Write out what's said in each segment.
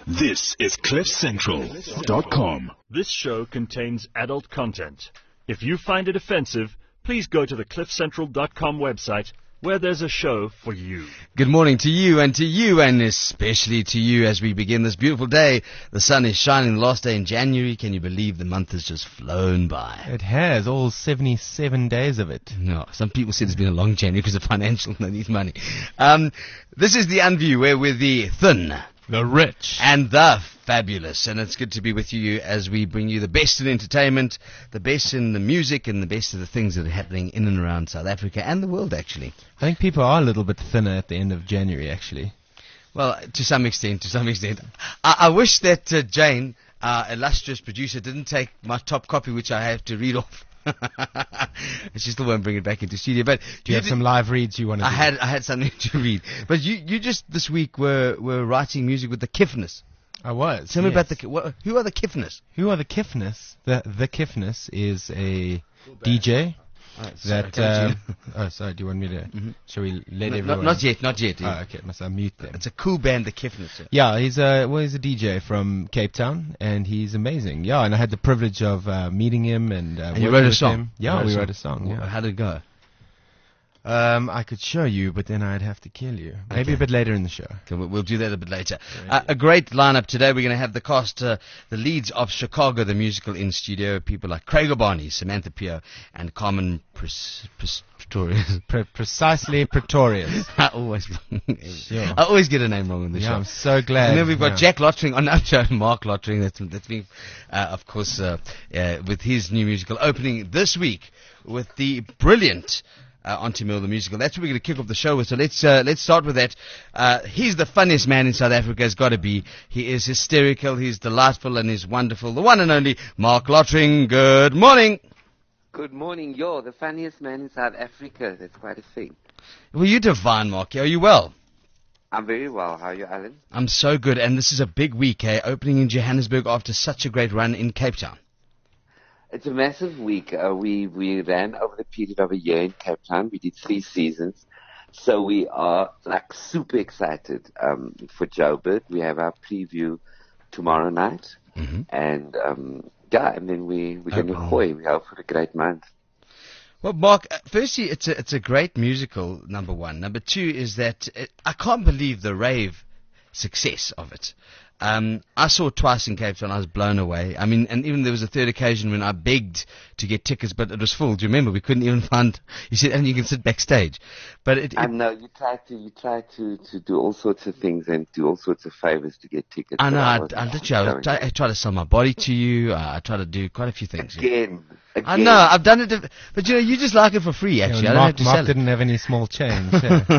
This is CliffCentral.com. This show contains adult content. If you find it offensive, please go to the CliffCentral.com website where there's a show for you. Good morning to you, and especially to you as we begin this beautiful day. The sun is shining, the last day in January. Can you believe the month has just flown by? It has, all 77 days of it. No, some people said it's been a long January because of financial and they need money. This is the Unview, where we're the thin, The rich. and the fabulous, and it's good to be with you as we bring you the best in entertainment, the best in the music, and the best of the things that are happening in and around South Africa and the world, actually. I think people are a little bit thinner at the end of January, actually. Well, to some extent. I wish that Jane, our illustrious producer, didn't take my top copy, which I have to read off. She still won't bring it back into studio. But Do you have some live reads you want to do? I had something to read. But you just this week were writing music with the Kiffness. I was. Tell me yes. about who are the Kiffness? Who are the Kiffness? The Kiffness is a DJ that. Oh, sorry. Do you want me to? Shall we let everyone? Not yet. Oh, okay. Must I mute them? It's a cool band, the Kiffness. Yeah, he's a DJ from Cape Town, and he's amazing. Yeah, and I had the privilege of meeting him and you working wrote a with song? him. Yeah, we wrote a song. Yeah. How did it go? I could show you, but then I'd have to kill you. Maybe a bit later in the show. Okay, we'll do that a bit later. A great lineup today. We're going to have the cast, the leads of Chicago, the musical, in studio. People like Craig O'Barney, Samantha Pio, and Carmen Pretorius. Precisely Pretorius. I always get a name wrong on the show. Yeah, I'm so glad. And then we've got Jack Lottering on our show, Mark Lottering. That's been, of course, with his new musical opening this week with the brilliant Auntie Mill, the musical. That's what we're going to kick off the show with. So let's start with that. He's the funniest man in South Africa, has got to be. He is hysterical, he's delightful, and he's wonderful. The one and only Mark Lottering. Good morning. Good morning. You're the funniest man in South Africa. That's quite a thing. Well, you're divine, Mark. Are you well? I'm very well. How are you, Alan? I'm so good, and this is a big week, opening in Johannesburg after such a great run in Cape Town. It's a massive week. We ran over the period of a year in Cape Town. We did 3 seasons. So we are like super excited for Joburg. We have our preview tomorrow night. And and then we're going to Gooi. We hope for a great month. Well, Mark, firstly, it's a great musical, number one. Number two is that I can't believe the rave success of it. I saw it twice in Cape Town. I was blown away. I mean, and even there was a third occasion when I begged to get tickets, but it was full. Do you remember? We couldn't even find. You said, and you can sit backstage. But I know you try to do all sorts of things and do all sorts of favors to get tickets. I know. I try to sell my body to you. I try to do quite a few things. Again. I know. I've done it, but you just like it for free. Actually, Yeah, I don't have to Mark sell it. didn't have any small change. Yeah.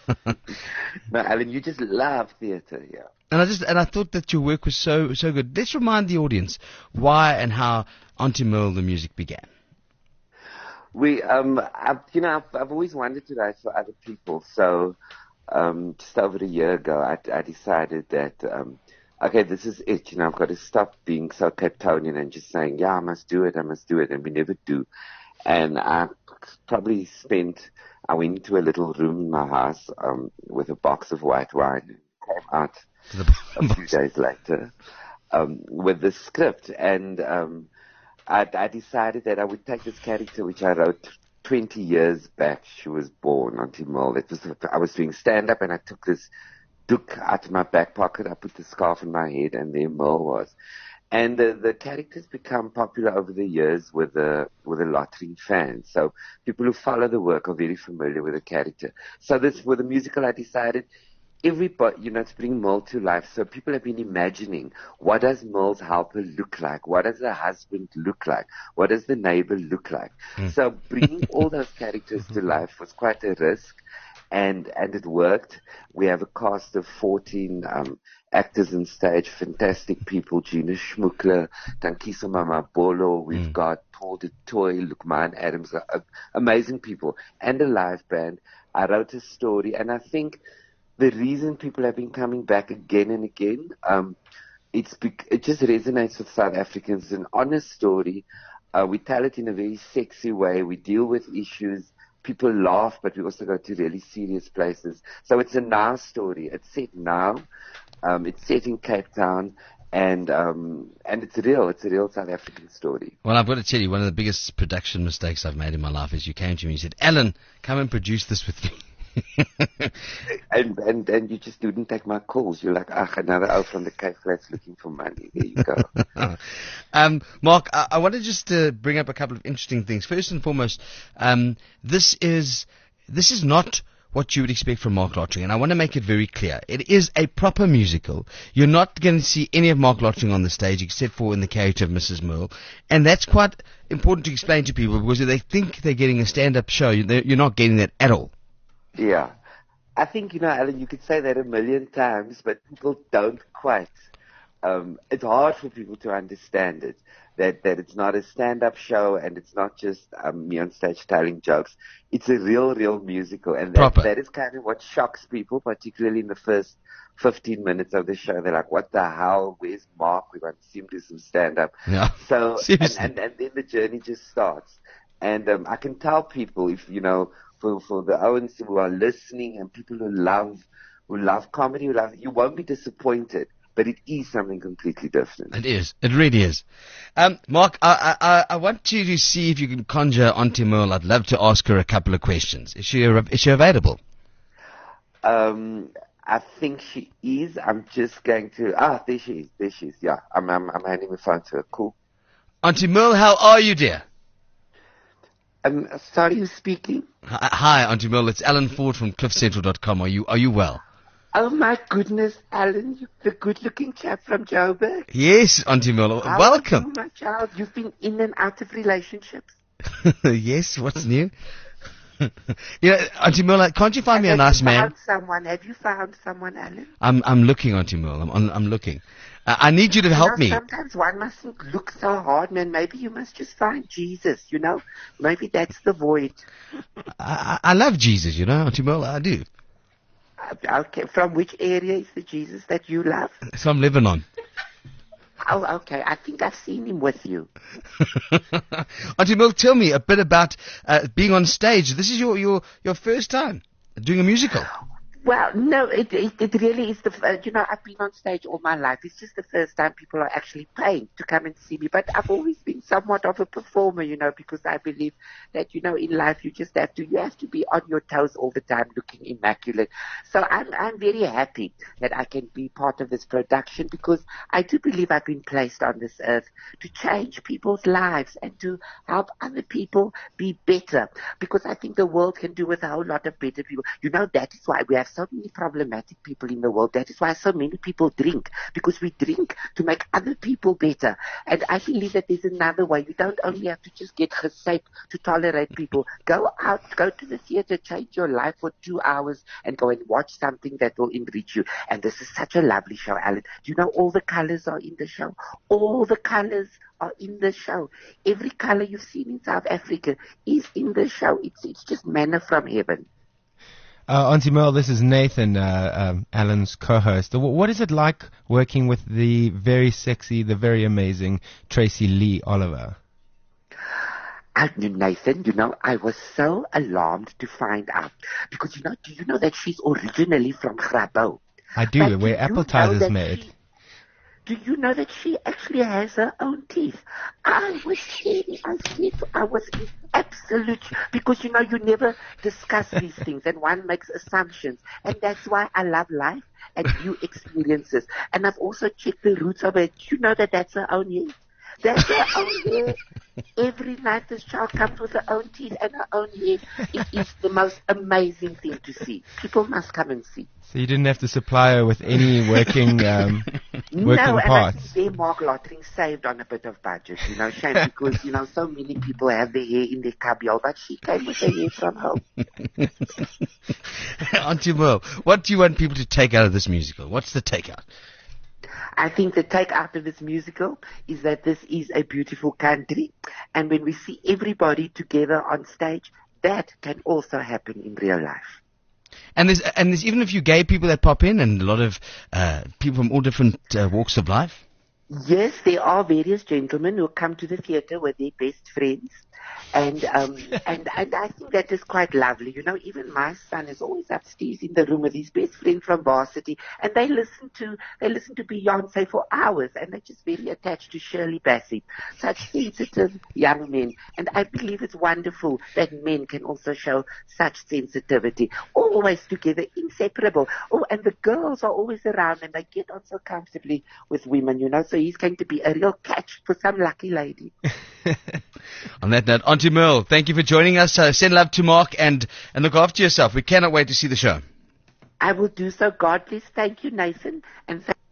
No, Alan, you just love theatre here. And I thought that your work was so good. Let's remind the audience why and how Auntie Merle the music began. I've always wanted to write for other people. So, just over a year ago, I decided that, okay, this is it. I've got to stop being so Cape Townian and just saying, yeah, I must do it, and we never do. And I went into a little room in my house, with a box of white wine, and came out a few days later, with the script. And, I decided that I would take this character, which I wrote 20 years back. She was born, Auntie Merle. I was doing stand-up, and I took this doek out of my back pocket. I put the scarf on my head, and there Merle was. And the character's become popular over the years with the Lottering fans. So people who follow the work are very familiar with the character. So with the musical, I decided everybody, to bring Merle to life. So people have been imagining, what does Merle's helper look like? What does the husband look like? What does the neighbor look like? So bringing all those characters to life was quite a risk. And it worked. We have a cast of 14 actors on stage, fantastic people, Gina Schmuckler, Tankiso Mamabolo, we've got Paul du Toit, Lukman Adams, amazing people, and a live band. I wrote a story, and I think the reason people have been coming back again and again, it just resonates with South Africans. It's an honest story. We tell it in a very sexy way. We deal with issues. People laugh, but we also go to really serious places. So it's a now story. It's set now. It's set in Cape Town, and it's real. It's a real South African story. Well, I've got to tell you, one of the biggest production mistakes I've made in my life is you came to me and you said, "Alan, come and produce this with me." and you just didn't take my calls. You're like, another out from the Cape Flats looking for money. There you go. Mark, I want to just bring up a couple of interesting things. First and foremost, this is not what you would expect from Mark Lottering, and I want to make it very clear. It is a proper musical. You're not going to see any of Mark Lottering on the stage except for in the character of Mrs. Merle, and that's quite important to explain to people because they think they're getting a stand-up show. You're not getting that at all. Yeah. I think, Alan, you could say that a million times, but people don't quite. It's hard for people to understand it, that it's not a stand-up show and it's not just me on stage telling jokes. It's a real musical. And that is kind of what shocks people, particularly in the first 15 minutes of the show. They're like, what the hell? Where's Mark? We want to see him do some stand-up. Yeah. So, and then the journey just starts. And I can tell people, if, for the Owens who are listening and people who love comedy, you won't be disappointed, but it is something completely different. It is. It really is. Mark, I want you to see if you can conjure Auntie Merle. I'd love to ask her a couple of questions. Is she available? I think she is. I'm just going to. There she is. Yeah, I'm handing the phone to her. Cool. Auntie Merle, how are you, dear? Sorry, who's speaking? Hi, Auntie Merle. It's Alan Ford from CliffCentral.com. Are you well? Oh my goodness, Alan, you the good-looking chap from Joburg. Yes, Auntie Merle. How Welcome. Are you, my child? You've been in and out of relationships. Yes. What's new? Auntie Merle, can't you find me a nice man? Have you found someone, Alan? I'm looking, Auntie Merle. I'm looking. I need you to help me. Sometimes one mustn't look so hard, man. Maybe you must just find Jesus, Maybe that's the void. I love Jesus, Auntie Merle. I do. Okay. From which area is the Jesus that you love? From Lebanon. Oh, okay. I think I've seen him with you. Auntie Merle, tell me a bit about being on stage. This is your first time doing a musical. Well, no, it really is I've been on stage all my life. It's just the first time people are actually paying to come and see me. But I've always been somewhat of a performer, because I believe that, in life you have to be on your toes all the time looking immaculate. So I'm very happy that I can be part of this production because I do believe I've been placed on this earth to change people's lives and to help other people be better. Because I think the world can do with a whole lot of better people. That is why we have so many problematic people in the world. That is why so many people drink, because we drink to make other people better. And I believe that there's another way. You don't only have to just get gesape to tolerate people. Go out, go to the theater, change your life for 2 hours and go and watch something that will enrich you. And this is such a lovely show, Alan. Do you know all the colors are in the show? All the colors are in the show. Every color you've seen in South Africa is in the show. It's just manna from heaven. Auntie Merle, this is Nathan, Alan's co-host. What is it like working with the very sexy, the very amazing Tracy Lee Oliver? Nathan, I was so alarmed to find out. Because, do you know that she's originally from Grabouw? I do, where Appletide is made. Do you know that she actually has her own teeth? I was scared. I was in absolute, because you never discuss these things and one makes assumptions. And that's why I love life and new experiences. And I've also checked the roots of it. Do you know that that's her own hair? That's her own hair. Every night this child comes with her own teeth and her own hair. It is the most amazing thing to see. People must come and see. So you didn't have to supply her with any working parts? No, and I think their Mark Lottering saved on a bit of budget, shame, because, so many people have their hair in their cubbyhole, but she came with her hair from home. Auntie Merle, what do you want people to take out of this musical? What's the takeout? I think the take out of this musical is that this is a beautiful country, and when we see everybody together on stage, that can also happen in real life. And there's even a few gay people that pop in, and a lot of people from all different walks of life. Yes, there are various gentlemen who come to the theatre with their best friends. And I think that is quite lovely. You know, even my son is always upstairs in the room with his best friend from varsity, and they listen to Beyonce for hours, and they're just very attached to Shirley Bassey. Such sensitive young men. And I believe it's wonderful that men can also show such sensitivity. Always together, inseparable. Oh, and the girls are always around, and they get on so comfortably with women, you know, so he's going to be a real catch for some lucky lady. On that note, Auntie Merle, thank you for joining us. Send love to Mark and look after yourself. We cannot wait to see the show. I will do so. God bless. Thank you, Nathan. And thank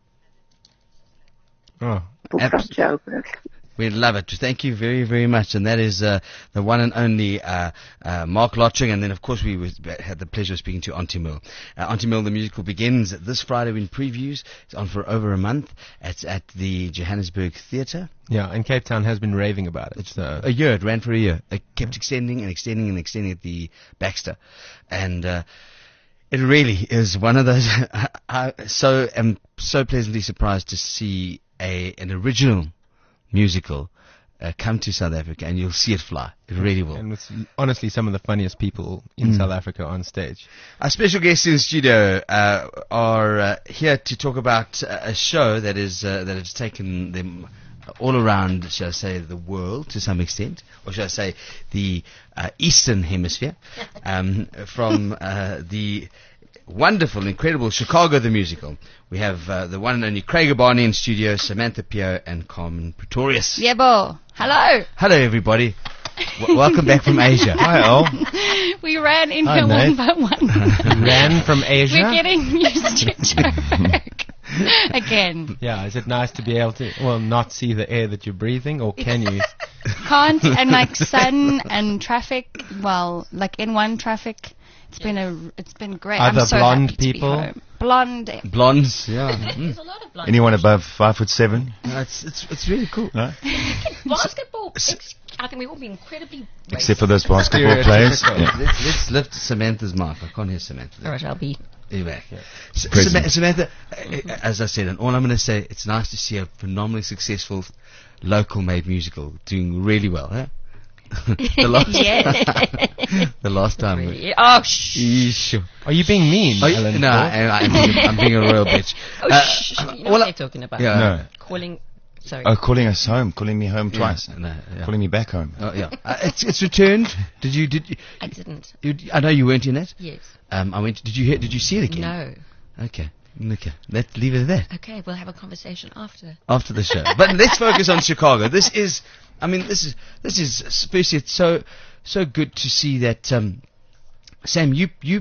you from Joburg. We love it. Thank you very, very much. And that is the one and only Mark Lottering. And then, of course, we had the pleasure of speaking to Auntie Merle. Auntie Merle, the musical, begins this Friday in previews. It's on for over a month. It's at the Johannesburg Theatre. Yeah, and Cape Town has been raving about it. So. A year. It ran for a year. It kept extending and extending and extending at the Baxter. And it really is one of those... I am so pleasantly surprised to see an original musical come to South Africa, and you'll see it fly. It really will. And with honestly some of the funniest people in South Africa on stage. Our special guests in the studio are here to talk about a show that has taken them all around, shall I say, the world to some extent, or shall I say the Eastern Hemisphere, from the wonderful, incredible Chicago the Musical. We have the one and only Craig Abani in studio, Samantha Pio and Carmen Pretorius. Yebo. Hello. Hello, everybody. Welcome back from Asia. Hi, all. We ran in here one by one. Ran from Asia? We're getting used to Joburg. Again. Yeah, is it nice to be able to, not see the air that you're breathing, or can you? Can't, and like sun and traffic, in one traffic. It's been great. Are I'm the so blonde happy to people? be home. Blonde. Blondes, yeah. There's a lot of blonde. Anyone above 5'7"? No, it's really cool. No? Basketball. I think we all be incredibly. Except for those basketball players. Yeah. Let's lift Samantha's mic. I can't hear Samantha. All right, I'll be. Anyway, Present. Samantha, as I said, and all I'm going to say, it's nice to see a phenomenally successful local-made musical doing really well. Huh? The last time. Really? Oh, shh. Are you being mean, Ellen? No, I'm being a royal bitch. You know what they're talking about? Yeah. No. Sorry. Oh, calling us home, calling me home twice. No, yeah. Calling me back home. Oh, yeah. It's returned. Did you? I didn't. I know you weren't in it. Yes. I went. Did you see it again? No. Okay. Let's leave it at that. Okay, we'll have a conversation after. After the show. But let's focus on Chicago. This is especially, it's so good to see that. Sam,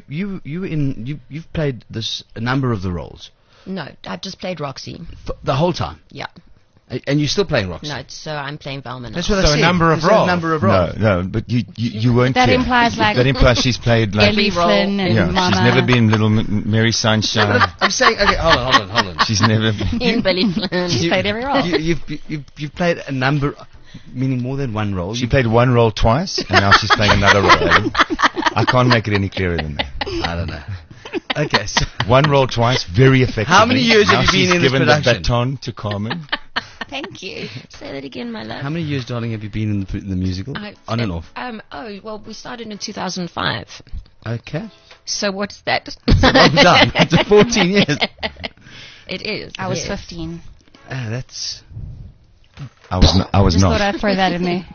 you've played a number of the roles. No, I've just played Roxy. The whole time. Yeah. And you're still playing Roxy. No, so I'm playing Velma now. That's what I said. A number of roles. No, but you weren't That clear. implies That implies she's played like... Ellie Flynn and Mama. She's never been Little Mary Sunshine. I'm saying, okay, hold on. She's never been... In Billy Flynn. She's played every role. You've played a number, meaning more than one role. She played one role twice, and now she's playing another role. I can't make it any clearer than that. I don't know. Okay, so one role twice, very effective. How many years now have you been in this given production? the baton to Carmen. Thank you. Say that again, my love. How many years, darling, have you been in the musical? On and off. We started in 2005. Okay. So what's that? Well done. It's 14 years. It is. I was yes. 15. That's... I was Just not. thought I'd throw that in there.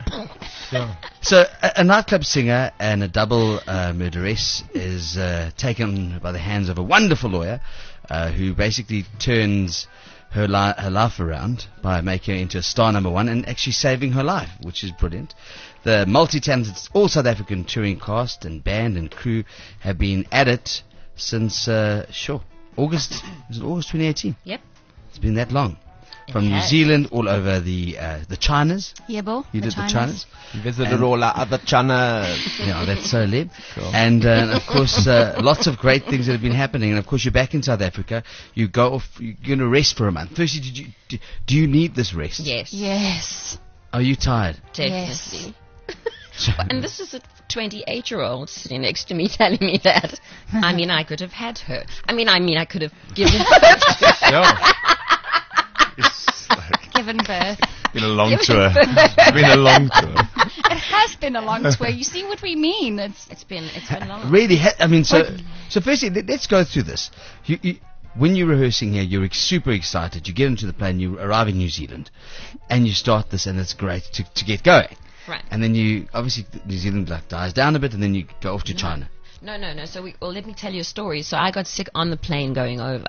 So a nightclub singer and a double murderess is taken by the hands of a wonderful lawyer who basically turns her life around by making her into a star number one and actually saving her life, which is brilliant. The multi-talented, all South African touring cast and band and crew have been at it since, August 2018. Yep. It's been that long. From It New has. Zealand all over the Chinas. Yebo. You did the Chinas. Visited all our other China. Yeah, that's so lib. Cool. And of course, lots of great things that have been happening. And of course, you're back in South Africa. You go off. You're going to rest for a month. Firstly, do you need this rest? Yes. Yes. Are you tired? Definitely. And this is a 28-year-old sitting next to me telling me that. I mean, I could have had her. I mean, I could have given birth to her. Give given birth. Been a long tour. It's been a long tour. It has been a long tour. You see what we mean? It's been long. Really, so firstly, let's go through this. When you're rehearsing here, you're super excited. You get into the plane, you arrive in New Zealand, and you start this, and it's great to get going. Right. And then obviously New Zealand dies down a bit, and then you go off to China. No. So let me tell you a story. So I got sick on the plane going over.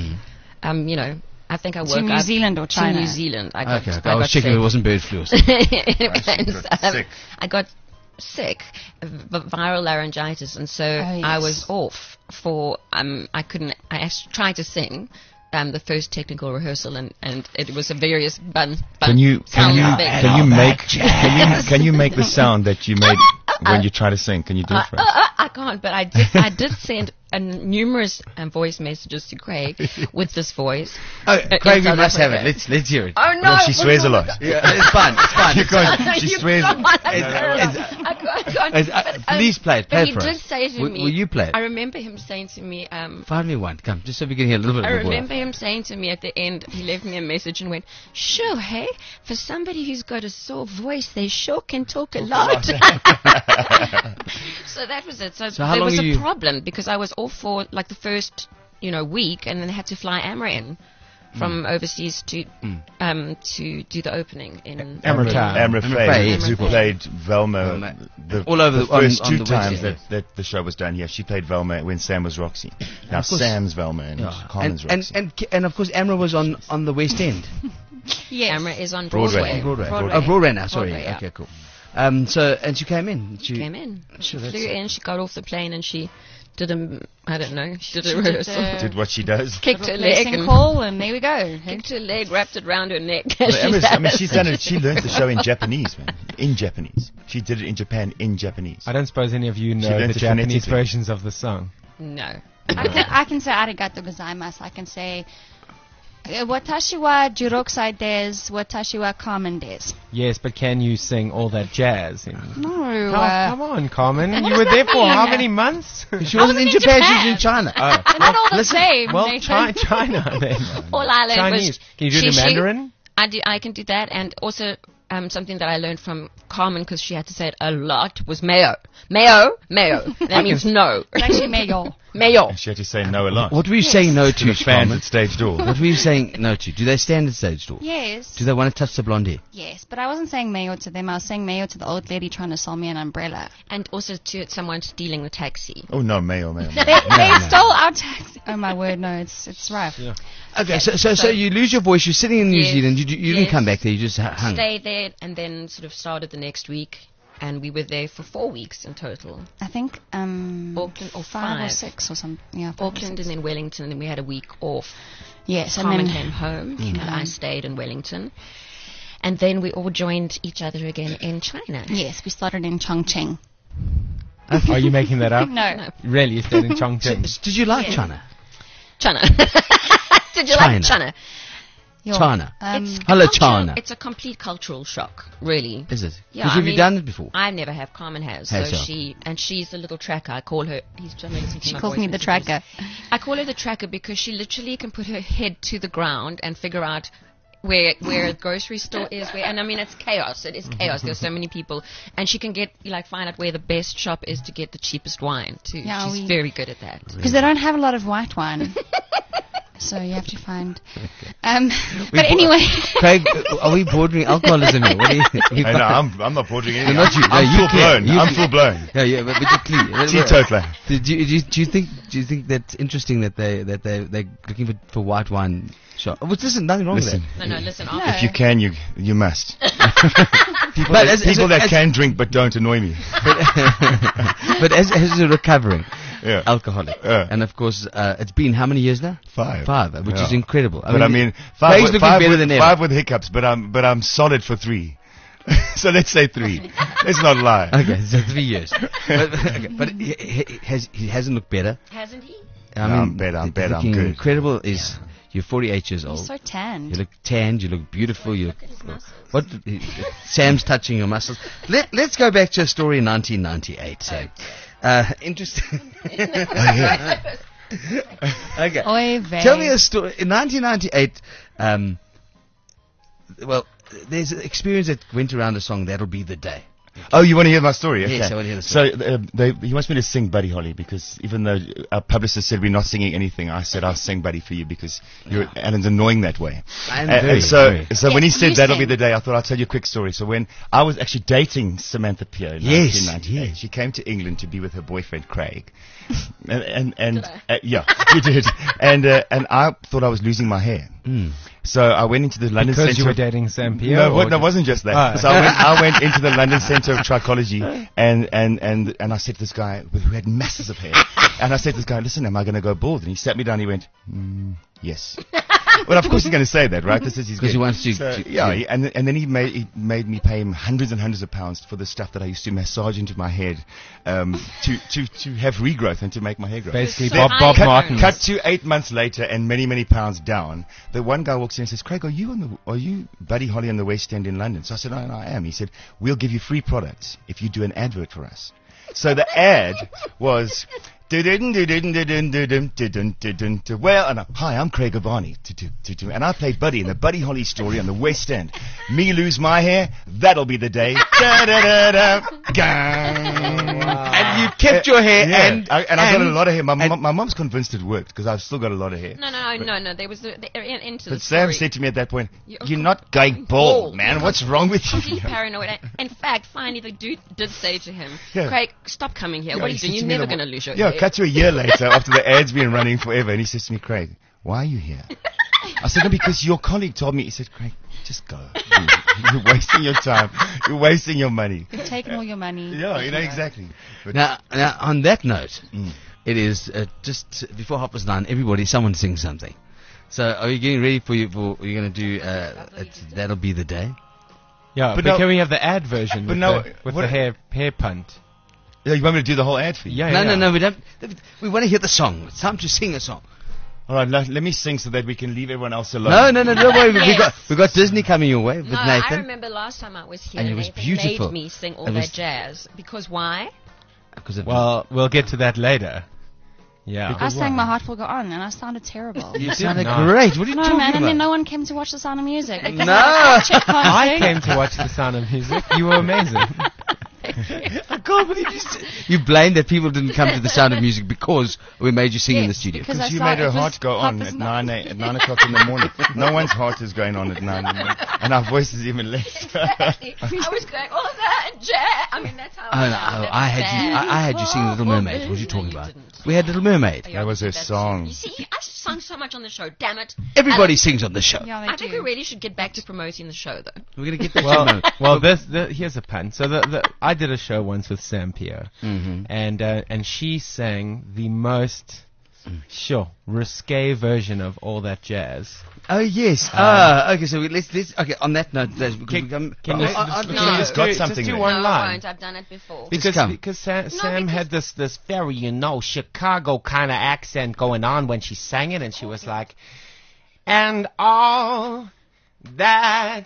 I think I woke up to New Zealand or China. To New Zealand. I was checking sick. It wasn't bird flu or something. I got sick, viral laryngitis, and so I was off for I tried to sing the first technical rehearsal, and it was a various Can you make the sound that you made when you try to sing? Can you do it for us? I can't, but I did send numerous voice messages to Craig with this voice. Craig, we must have it. Let's hear it. Oh no, she swears a lot. Yeah, it's fine. She swears. Please play it. Play it for us. He did say to me. Will you play it? I remember him saying to me. Find me one. Come, just so we can hear a little bit. I remember him saying to me at the end. He left me a message and went, "Sure, hey, for somebody who's got a sore voice, they sure can talk a lot." So that was it. So there was a problem because I was off for like the first week, and then had to fly Amra in from overseas to do the opening in Amra Faye, who played Velma all over the first on two times that the show was done here. She played Velma when Sam was Roxy. Now Sam's Velma and Carmen's Roxy. And of course Amra was on the West End. Yes. Amra is on Broadway. Broadway now. Sorry. Broadway, yeah. Okay, cool. And she came in. She came in. Sure, she flew in. She got off the plane and she did a rehearsal. Did what she does. Kicked her leg and call, and there we go. Kicked her leg, wrapped it around her neck. She's done it. She learned the show in Japanese, man. In Japanese. She did it in Japan in Japanese. I don't suppose any of you know the Japanese versions of the song. No. I can say arigato gozaimasu. I can say watashi wa Jirokusai desu, watashi wa Carmen desu. Yes, but can you sing all that jazz? No. Come on, Carmen. You were there for how many months? She wasn't in Japan. She was in China. They're not all the same. Well, try China then. All I learned Chinese. Can you do the Mandarin? I can do that, and also something that I learned from Carmen, because she had to say it a lot, was mayo. Mayo. That means no. It's actually mayo. Mayo. She had to say no a lot. What were you saying no to, the fans at stage door? What were you saying no to? Do they stand at stage door? Yes. Do they want to touch the blonde hair? Yes, but I wasn't saying mayo to them. I was saying mayo to the old lady trying to sell me an umbrella. And also to someone stealing the taxi. Oh, no, mayo. They stole our taxi. Oh, my word, no, it's rough. Yeah. Okay, so you lose your voice. You're sitting in New Zealand. You didn't come back there. You just hung. Stayed there and then sort of started the next week. And we were there for 4 weeks in total. I think Auckland or 5 or 6 or something. Yeah, Auckland and then Wellington, and then we had a week off. Yes, Carmen came home, and I stayed in Wellington. And then we all joined each other again in China. Yes, we started in Chongqing. Are you making that up? No. Really, you stayed in Chongqing? Did you like China? China. Did you like China? China. Hello, China. It's a complete cultural shock, really. Is it? Yeah. Have you done it before? I never have. Carmen has. So she's the little tracker. I call her. She calls me the tracker. I call her the tracker because she literally can put her head to the ground and figure out where a grocery store is, and I mean it's chaos. It is chaos. There's so many people, and she can find out where the best shop is to get the cheapest wine too. Yeah, she's very good at that. Because they don't have a lot of white wine. So you have to find. But anyway, Craig, are we bordering alcoholism here? What no, I'm not bordering anything. Not you. I'm full blown. Yeah, but you're clean. Teetotaler. Do you think that's interesting that they're looking for white wine shop? Listen, nothing wrong with that. No, listen. No. If you can, you must. People that can drink but don't annoy me. But as a recovering alcoholic, and of course, it's been how many years now? 5, which is incredible. I mean, five with hiccups, but I'm solid for 3. So let's say 3. Let's not lie. Okay, so 3 years. But he hasn't looked better. Hasn't he? I'm better. I'm good. Incredible is. You're 48 years old. You're so tanned. You look tanned. You look beautiful. What? Sam's touching your muscles. Let's go back to a story in 1998. So, interesting. Okay. Oy vey. Tell me a story. In 1998, well, there's an experience that went around the song That'll Be the Day. Oh, you want to hear my story? Okay. Yes, I want to hear the story. So he wants me to sing Buddy Holly because even though our publicist said we're not singing anything, I said I'll sing Buddy for you because Alan's annoying that way. So when he said That'll Be the Day, I thought I'll tell you a quick story. So when I was actually dating Samantha Peer in 1998, she came to England to be with her boyfriend Craig. Yeah, you did. And I thought I was losing my hair. So I went into the London Centre. Because you were dating Sam Pierre? No, it wasn't just that. So I went into the London Centre of Trichology and I said to this guy who had masses of hair, and I said to this guy, listen, am I going to go bald? And he sat me down and he went, yes. Well, of course he's going to say that, right? This is his because he wants to. And then he made me pay him hundreds and hundreds of pounds for the stuff that I used to massage into my head to have regrowth and to make my hair grow. Basically, Bob Martin. Cut to 8 months later and many pounds down. The one guy walks in and says, Craig, are you Buddy Holly on the West End in London? So I said, no, I am. He said, we'll give you free products if you do an advert for us. So the ad was, well, and hi, I'm Craig Avani, and I played Buddy in the Buddy Holly story on the West End. Me lose my hair, that'll be the day. And you kept your hair, and I got a lot of hair. My mom's convinced it worked because I've still got a lot of hair. No. There was into the But Sam said to me at that point, "You're not going bald, man. What's wrong with you?" He's paranoid. In fact, finally, the dude did say to him, "Craig, stop coming here. What are you doing? You're never going to lose your hair." Cut to a year later after the ad's been running forever, and he says to me, "Craig, why are you here?" I said, "No, because your colleague told me." He said, "Craig, just go. You're wasting your time. You're wasting your money. You've taken all your money." Yeah, exactly. But now, on that note, it is just before 9:30. Everybody, someone sing something. So, are you getting ready for you're going to do That'll Be the Day? Yeah, but can we have the ad version with the hair punt? Yeah, you want me to do the whole ad for you? No, we don't. We want to hear the song. It's time to sing a song. All right, let me sing so that we can leave everyone else alone. No, don't worry. We got Disney coming your way with Nathan. I remember last time I was here, and it was Nathan beautiful. made me sing all that jazz. Because why? Well, we'll get to that later. Yeah. I sang My Heart Will Go On, and I sounded terrible. You sounded great. What are you talking about? I mean, no one came to watch The Sound of Music. No. I came to watch The Sound of Music. You were amazing. I can't believe you blamed that people didn't come to The Sound of Music because we made you sing in the studio. Because you made her heart go on at 9 o'clock in the morning. No one's heart is going on at 9 in the morning. And our voice is even less. I was going, all that jazz. I mean, that's how I had you sing Little Mermaid. What are you talking about? We had Little Mermaid. That was her song. You see, I've sung so much on the show, damn it. Everybody sings on the show. Yeah, I think we really should get back to promoting the show, though. We're going to get that. Well, here's a pun. So I did a show once with Sam Pierre, and she sang the most risque version of All That Jazz. Oh yes. Okay. So let's. Okay. On that note, can just got something. Just do one line. I won't. I've done it before. Because Sam had this very Chicago kind of accent going on when she sang it, and she was like, and all that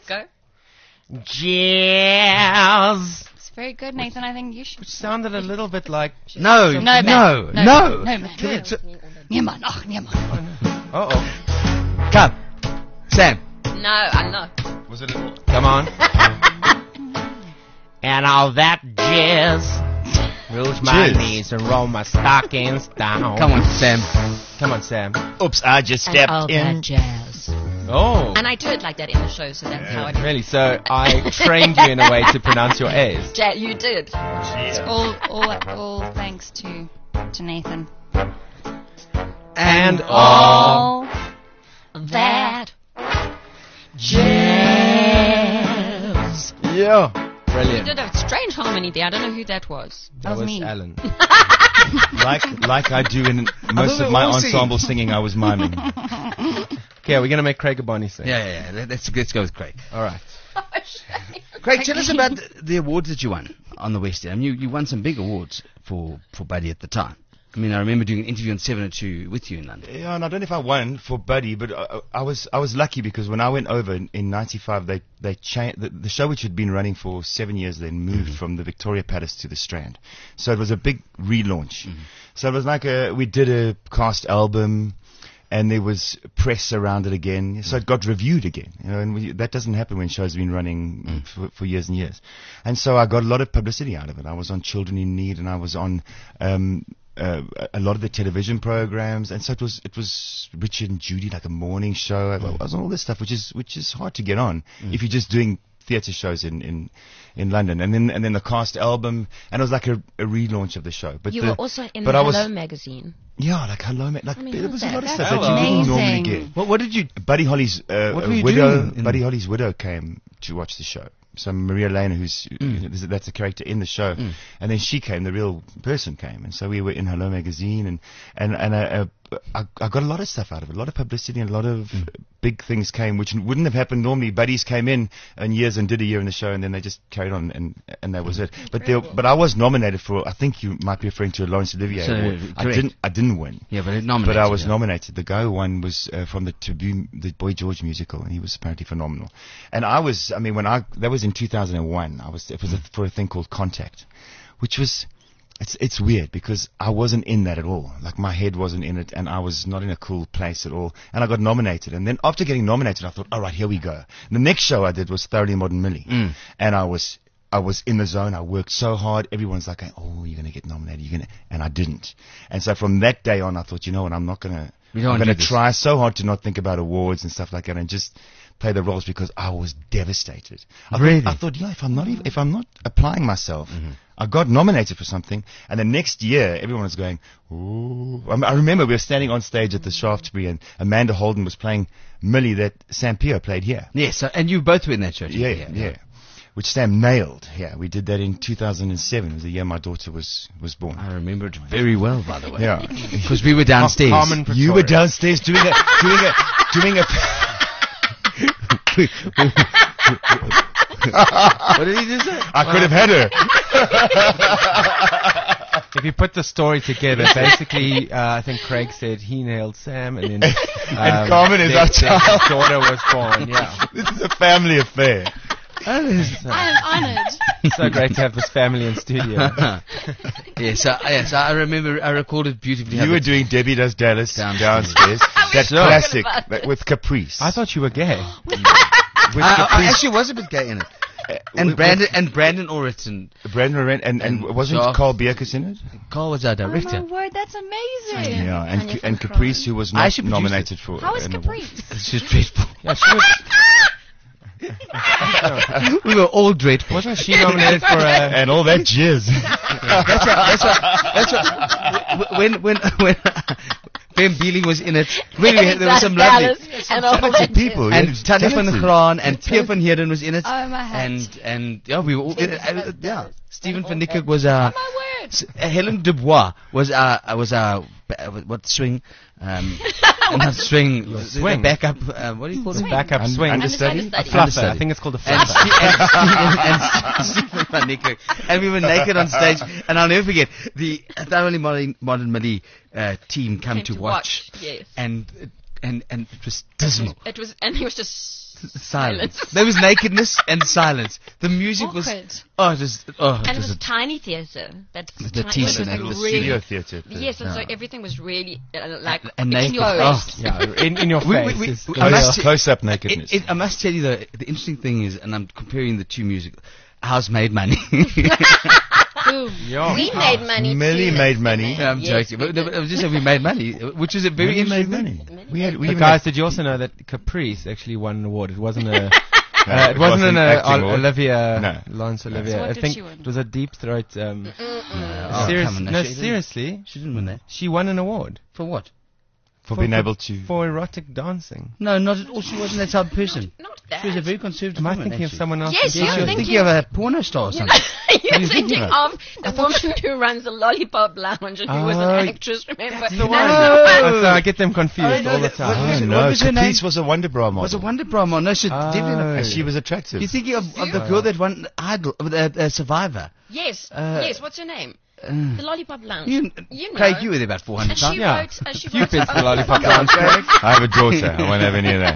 jazz. Very good, Nathan. I think you should. Which sounded a little bit like no. Niemand. Uh-oh. Come, Sam. No, I'm not. Was it at all? Come on. And all that jazz. Rouge my knees and roll my stockings down. Come on, Sam. Oops, I just stepped all in. That jazz. Oh. And I do it like that in the show, so that's how I do it. Really? So I trained you in a way to pronounce your A's. You did. It's all thanks to Nathan. And all that jazz. Yeah. Brilliant. You did a strange harmony there. I don't know who that was. That was me. Alan. like I do in most of my ensemble singing, I was miming. Okay, we're going to make Craig Abani sing. Yeah. Let's go with Craig. All right. Craig, tell us about the awards that you won on the West End. I mean, you won some big awards for Buddy at the time. I mean, I remember doing an interview on 702 with you in London. Yeah, and I don't know if I won for Buddy, but I was lucky because when I went over in '95, they changed the show, which had been running for 7 years, then moved from the Victoria Palace to the Strand. So it was a big relaunch. So it was like we did a cast album. and there was press around it again, so it got reviewed again. And that doesn't happen when shows have been running for years and years. And so I got a lot of publicity out of it. I was on Children in Need, and I was on a lot of the television programs, and so it was Richard and Judy, like a morning show. I was on all this stuff, which is hard to get on if you're just doing theatre shows in London, and then the cast album, and it was like a relaunch of the show. But you were also in the Hello magazine. Yeah, like Hello, there was a lot of stuff that Hello. you didn't normally get. What did you? Buddy Holly's What were you widow. doing Buddy Holly's widow came to watch the show. So Maria Lena, that's a character in the show, and then she came, the real person came, and so we were in Hello magazine, and I got a lot of stuff out of it, a lot of publicity, and a lot of big things came, which wouldn't have happened normally. Buddies came in years and did a year in the show, and then they just carried on, and that was it. But I was nominated for, I think you might be referring to a Laurence Olivier Award. I didn't win. Yeah, but I was nominated. The guy who won was from the Taboo, the Boy George musical, and he was apparently phenomenal. And that was in 2001. It was for a thing called Contact, which was. It's weird because I wasn't in that at all. Like my head wasn't in it, and I was not in a cool place at all. And I got nominated, and then after getting nominated, I thought, all right, here we go. And the next show I did was Thoroughly Modern Millie, and I was in the zone. I worked so hard. Everyone's like, oh, you're gonna get nominated, and I didn't. And so from that day on, I thought, you know what, I'm gonna try so hard to not think about awards and stuff like that, and just play the roles, because I was devastated. I thought, if I'm not applying myself, I got nominated for something, and the next year everyone was going, ooh. I remember we were standing on stage at the Shaftesbury, and Amanda Holden was playing Millie that Sam Pio played here. Yes, and you both were in that show. Yeah. Which Sam nailed. Yeah, we did that in 2007. It was the year my daughter was born. I remember it very well, by the way. Yeah, because we were downstairs. You were downstairs doing a. What did he just say? I could have had her. If you put the story together, basically, I think Craig said he nailed Sam, and then and Carmen is our child. His daughter was born. Yeah, this is a family affair. I am honored. So great to have this family in studio. Yes, I remember I recorded beautifully. You were doing Debbie Does Dallas downstairs. That classic with Caprice. I thought you were gay. I actually was a bit gay in it. And Brandon Orton. And wasn't Carl Bierkes in it? Carl was our director. Oh my word, that's amazing. Yeah, and Caprice, who was not nominated for. How was Caprice? She was dreadful. Yeah, she was. We were all dreadful. Wasn't she nominated for and all that jizz? That's right. When Ben Beeling was in it, really, there was some lovely people. And Tanya van Graan and Pierre van Heerden was in it. Oh my hat. And yeah, we were all in it. Yeah, Stephen van Niekerk was Helen Dubois was what swing? Not swing. Swing. Backup. What do you call it? Backup swing. Understudy. A fluffer. I think it's called a fluffer. And Stephen van Niekerk. And we were naked on stage. And I'll never forget the Thoroughly Modern Millie team came to watch. Yes. And it was dismal. And he was just silence. There was nakedness and silence. The music Awkward. was it was a tiny theatre. The studio theatre. Yes, and so everything was really like and in naked. your face. Yeah, in your face. Close-up nakedness. I must tell you the interesting thing is, and I'm comparing the two music. Ours made money. We made money. Millie made money. I'm joking. But I was just saying we made money, which is a very interesting money. We guys, did you also know that Caprice actually won an award? It wasn't a. It wasn't an Olivia. Laurence Olivier. So what I did think she win? it was a Deep Throat. No, seriously, she didn't win that. She won an award For what? For being able to. For erotic dancing. No, not at all. She wasn't that type of person. Not that. She was a very conservative Am I woman, thinking of actually. someone else? Yes, Yes, you're you're thinking of a porno star or something. You're thinking of the woman who runs the Lollipop Lounge and who was an actress, remember? That's the one. I get them confused all the Oh, time. no, was her Caprice name? was a Wonder Bra model. Was a Wonder Bra model. No, she definitely. And she was attractive. You're thinking of the girl that won Idol, Survivor. Yes, what's her name? The Lollipop Lounge. You know. Craig, you were there about 400 And times. she Yeah. wrote, she You wrote picked the Lollipop Lounge. I have a daughter. I won't have any of that.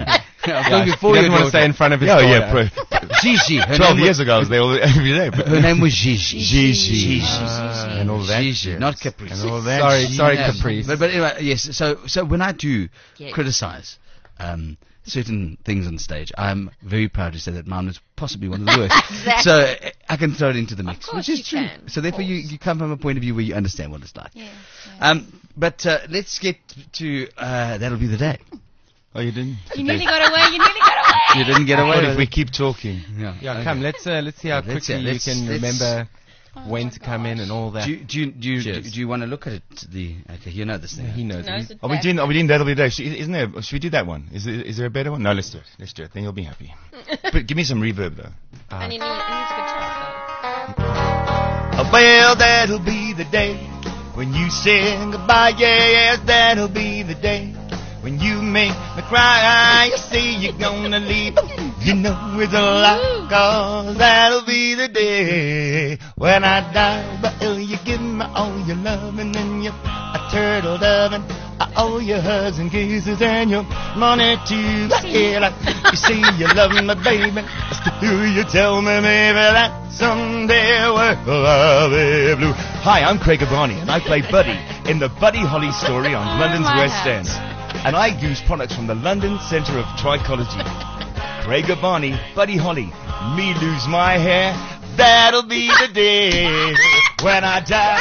Before you want to say in front of his daughter. Gigi. 12 years ago, I was there every day. But her name was Gigi. Gigi. And all that. Gigi, not Caprice. And all that. Sorry, Caprice. But anyway, yes. So when I do criticize certain things on stage, I'm very proud to say that mine was possibly one of the worst. Exactly. So I can throw it into the mix, Of course which is you true. can, So therefore, you come from a point of view where you understand what it's like. Yeah. But let's get to That'll Be the Day. Oh, you didn't? You nearly got away. You didn't get away What with if it. we keep talking? Yeah, Okay. come. Let's see how quickly you can remember when to come in and all that. Do you want to look at it? Okay, you know this thing. He knows. No, it. it's Are we doing That'll Be the Day? Isn't there? Should we do that one? Is there a better one? No, let's do it. Let's do it. Then you'll be happy. But give me some reverb though. And he needs guitar. Well, that'll be the day when you say goodbye. Yes, that'll be the day when you make me cry. You say you're gonna leave. You know it's a lie, 'cause that'll be the day when I die. But you give me all your love and then you're a turtle dove and I owe you hugs and kisses and your money too. Yeah, you say you love me, baby. Still you tell me maybe that someday I'll be blue. Hi, I'm Craig Abani and I play Buddy in the Buddy Holly story on London's my West hat. End. And I use products from the London Centre of Trichology. Craig Abani, Buddy Holly, me lose my hair. That'll be the day when I die.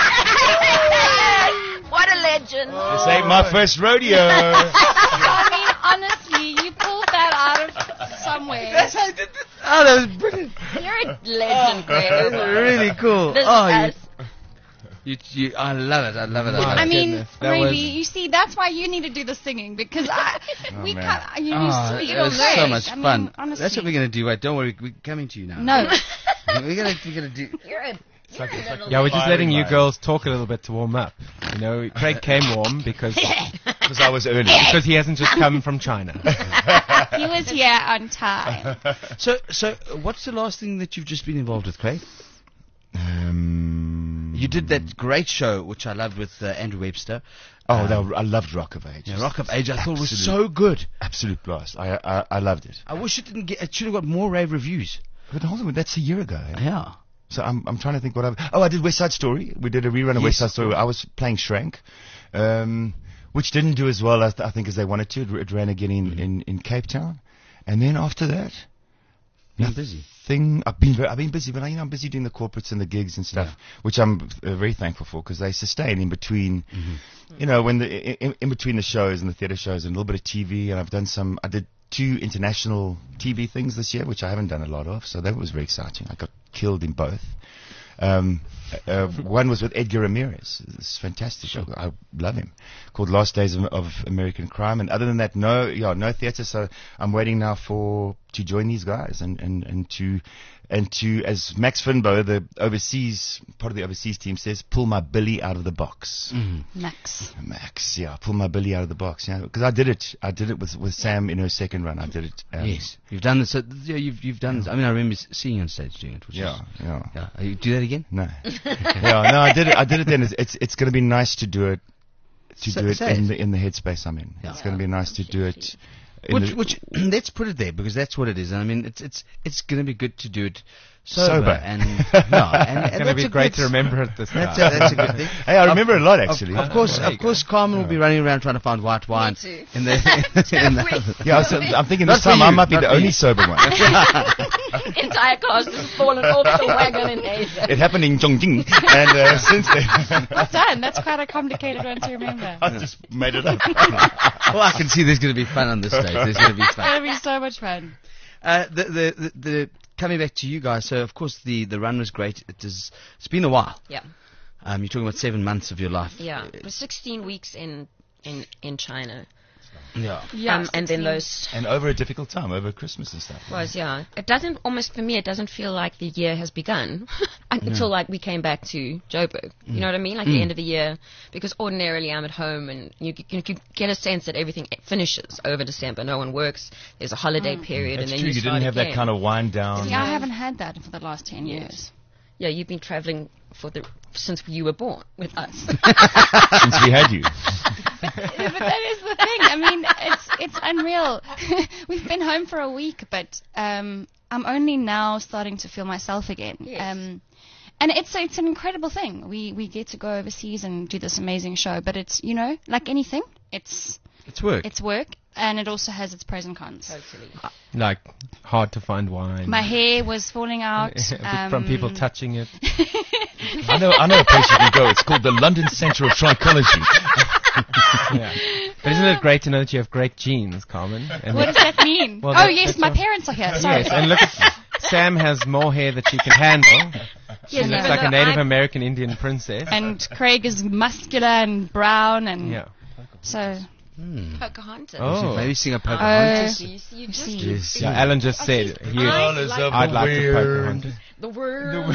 What a legend. This ain't my first rodeo. I mean, honestly, you pulled that out of somewhere. That's how I did this. Oh, that was brilliant. You're a legend, Greg. Really cool. This is Oh, us. I love it. I love it. I love I it. mean, goodness, that Raby, was- you see, that's why you need to do the singing because we man. can't. You Oh, speak it was great. so much I mean, fun. honestly. That's what we're gonna do. Wait, don't worry. We're coming to you now. No. we're gonna do. You're a Yeah, we're just Firing letting you line. girls talk a little bit to warm up. You know, Craig came warm because I was early. he hasn't just come from China. He was here on time. So what's the last thing that you've just been involved with, Craig? You did that great show, which I loved with Andrew Webster. I loved Rock of Ages. Yeah, Rock of Age. I thought was Absolute- so good. Absolute blast. I loved it. I wish it didn't get. It should have got more rave reviews. But hold on, that's a year ago. Eh? Yeah. So I'm trying to think what I've... Oh, I did West Side Story. We did a rerun of West Side Story. I was playing Shrank, which didn't do as well, I think, as they wanted to. It ran again in Cape Town. And then after that... Been busy. I've been busy, but I'm busy doing the corporates and the gigs and stuff, which I'm very thankful for because they sustain in between, when in between the shows and the theatre shows and a little bit of TV. And I did 2 international TV things this year, which I haven't done a lot of, so that was very exciting. I got killed in both. One was with Edgar Ramirez. It's fantastic. I love him. Called Last Days of American Crime. And other than that, no theatre. So I'm waiting now to join these guys and to, as Max Finbo, the part of the overseas team says, pull my Billy out of the box. Max, pull my Billy out of the box. Yeah, because I did it with Sam in her second run. I did it. Yes, you've done this. You've done this. I mean, I remember seeing you on stage doing it. Which yeah. You do that again? No. I did it then. It's going to be nice to do it. In the headspace I'm in. Yeah. It's going to be nice to do it. Which let's put it there because that's what it is. And I mean, it's going to be good to do it sober. And It's going to that's be a great good- to remember at this time. That's a good thing. Hey, I remember a lot actually. Of course, Carmen will be running around trying to find white wine. too. In the Yeah, I'm thinking Not this for time I you, might be not the for only you. sober one. Entire cast has fallen off the wagon in Asia. It happened in Chongqing, and since then Well done. That's quite a complicated one to remember. I just made it up. well, I can see there's going to be fun on this stage. There's going to be fun. It'll be so much fun. The coming back to you guys. So of course the run was great. It's been a while. Yeah. You're talking about 7 months of your life. Yeah. It was 16 weeks in China. Yeah. Yeah. And then those And over a difficult time, over Christmas and stuff. it doesn't almost for me it doesn't feel like the year has begun until like we came back to Joburg. You know what I mean? Like the end of the year, because ordinarily I'm at home and you get a sense that everything finishes over December. No one works. There's a holiday period, That's and then true. you You start didn't have again. that kind of wind down. Yeah, I haven't had that for the last 10 years. Yeah, you've been traveling since you were born with us. Since we had you. But that is the thing. I mean, it's unreal. We've been home for a week, but I'm only now starting to feel myself again. Yes. And it's an incredible thing. We get to go overseas and do this amazing show, but it's, you know, like anything, it's work. It's work, and it also has its pros and cons. Totally. Like, hard to find wine. My hair was falling out. From people touching it. I know a place you can go. It's called the London Centre of Trichology. Yeah. But isn't it great to know that you have great genes, Carmen? And What does that mean? Well, yes, my parents are here. Sorry. Yes, and look at Sam has more hair that she can handle. She Yes, looks even like a though Native I'm- American Indian princess. And Craig is muscular and brown, and Yeah. so. Pocahontas. Oh. Maybe sing a Pocahontas. You just see. Yes. Yeah, Alan just said he I'd like to Pocahontas. the word.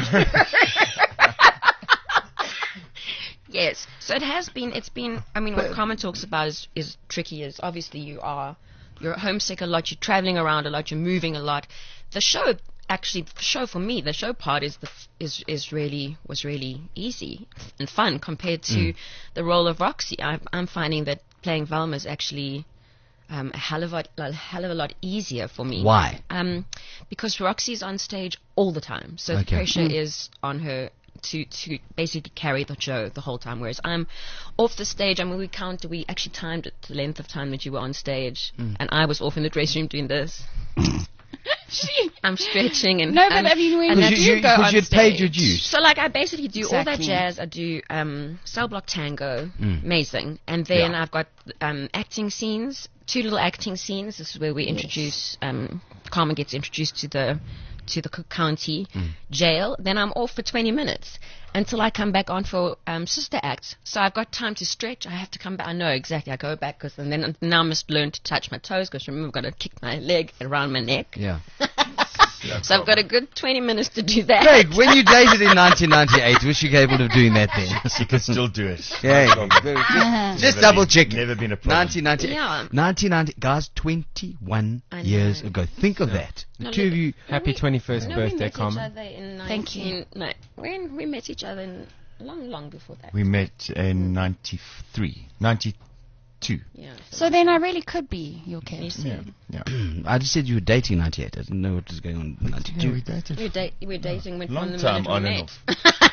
Yes. So it's been, I mean, what Carmen talks about is tricky, is obviously you're homesick a lot, you're traveling around a lot, you're moving a lot. The show for me, the show part was really easy and fun compared to the role of Roxy. I'm finding that playing Velma is actually a hell of a lot easier for me. Why? Because Roxy's on stage all the time, so the pressure is on her to basically carry the show the whole time, whereas I'm off the stage. I mean, we actually timed it the length of time that you were on stage, and I was off in the dressing room doing this. I'm stretching and No, but I mean, when you go on Because you'd stage, paid your dues. so like I basically do all that Exactly. jazz. I do cell block tango, amazing, and then I've got acting scenes, 2 little acting scenes. This is where we introduce Carmen gets introduced to the Cook County jail. Then I'm off for 20 minutes until I come back on for Sister Act. So I've got time to stretch. I have to come back. I know exactly. I go back because then now I must learn to touch my toes, because remember I've got to kick my leg around my neck. Yeah. So I've got a good 20 minutes to do that. Greg, when you dated in 1998, was you capable of doing that then? You can still do it. Yeah. Just double check. Never been a problem. 1998. Yeah. 1990, guys, 21 I know. years ago. Think of that. The No, two of you. Happy 21st No, we birthday, met each Carmen. other in Thank you. when we met each other in long before that. We met in 93, 92. Yeah. So then I really could be your kid. Yeah. I just said you were dating 98. I didn't know what was going on in 92. we dated. We're dating when Long from the time minute we on and met. off.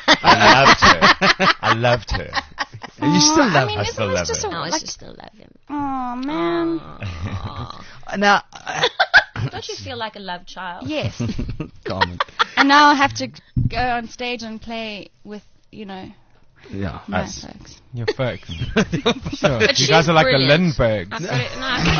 I loved her. And you still love I mean, I isn't still this love just her. a, No, I like, still love him. oh man, Now, Don't you feel like a love child? yes. Carmen. And now I have to go on stage and play with, you know, Yeah. my Us. folks. Your folks. Sure. But You she's guys are like brilliant. the Lindberghs. I've got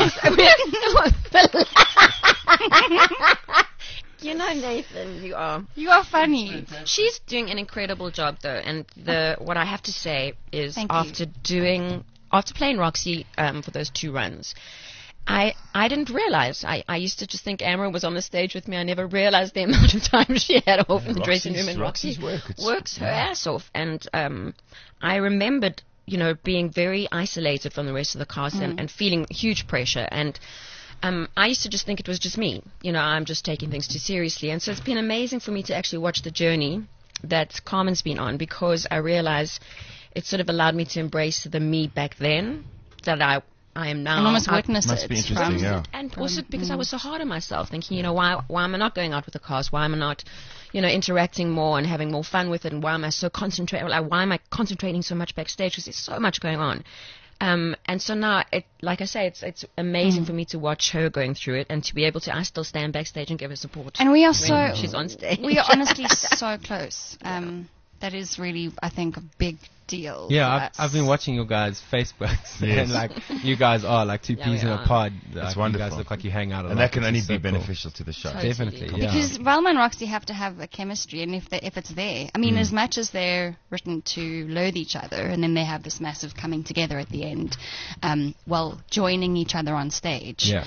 it. You know, Nathan, you are. You are funny. She's doing an incredible job, though, and what I have to say is, Thank you. after playing Roxy for those 2 runs, I didn't realize. I used to just think Amara was on the stage with me. I never realized the amount of time she had off in the dressing room, and Roxy's Roxy work. It's- works her ass off. And I remembered, being very isolated from the rest of the cast and feeling huge pressure. And I used to just think it was just me. I'm just taking things too seriously. And so it's been amazing for me to actually watch the journey that Carmen's been on, because I realize it sort of allowed me to embrace the me back then that I am now. And almost witness Must it. be interesting, yeah. And also because I was so hard on myself, thinking, why am I not going out with the cast? Why am I not, interacting more and having more fun with it? And why am I so concentrated? Like, why am I concentrating so much backstage? Because there's so much going on. And so now, like I say, it's amazing for me to watch her going through it, and to be able to, I still stand backstage and give her support. And we are when so she's on stage. We are honestly so close. That is really, I think, a big deal. Yeah, for I've us. been watching your guys' Facebooks, Yes. and like you guys are like 2 Yeah, peas we in a are. pod. It's Like, you wonderful. guys look like you hang out a lot. And that can which only is be so cool. beneficial to the show. Totally. Definitely, yeah. Because Velma and Roxy have to have a chemistry, and if it's there, I mean, as much as they're written to loathe each other, and then they have this massive coming together at the end, while joining each other on stage. Yeah.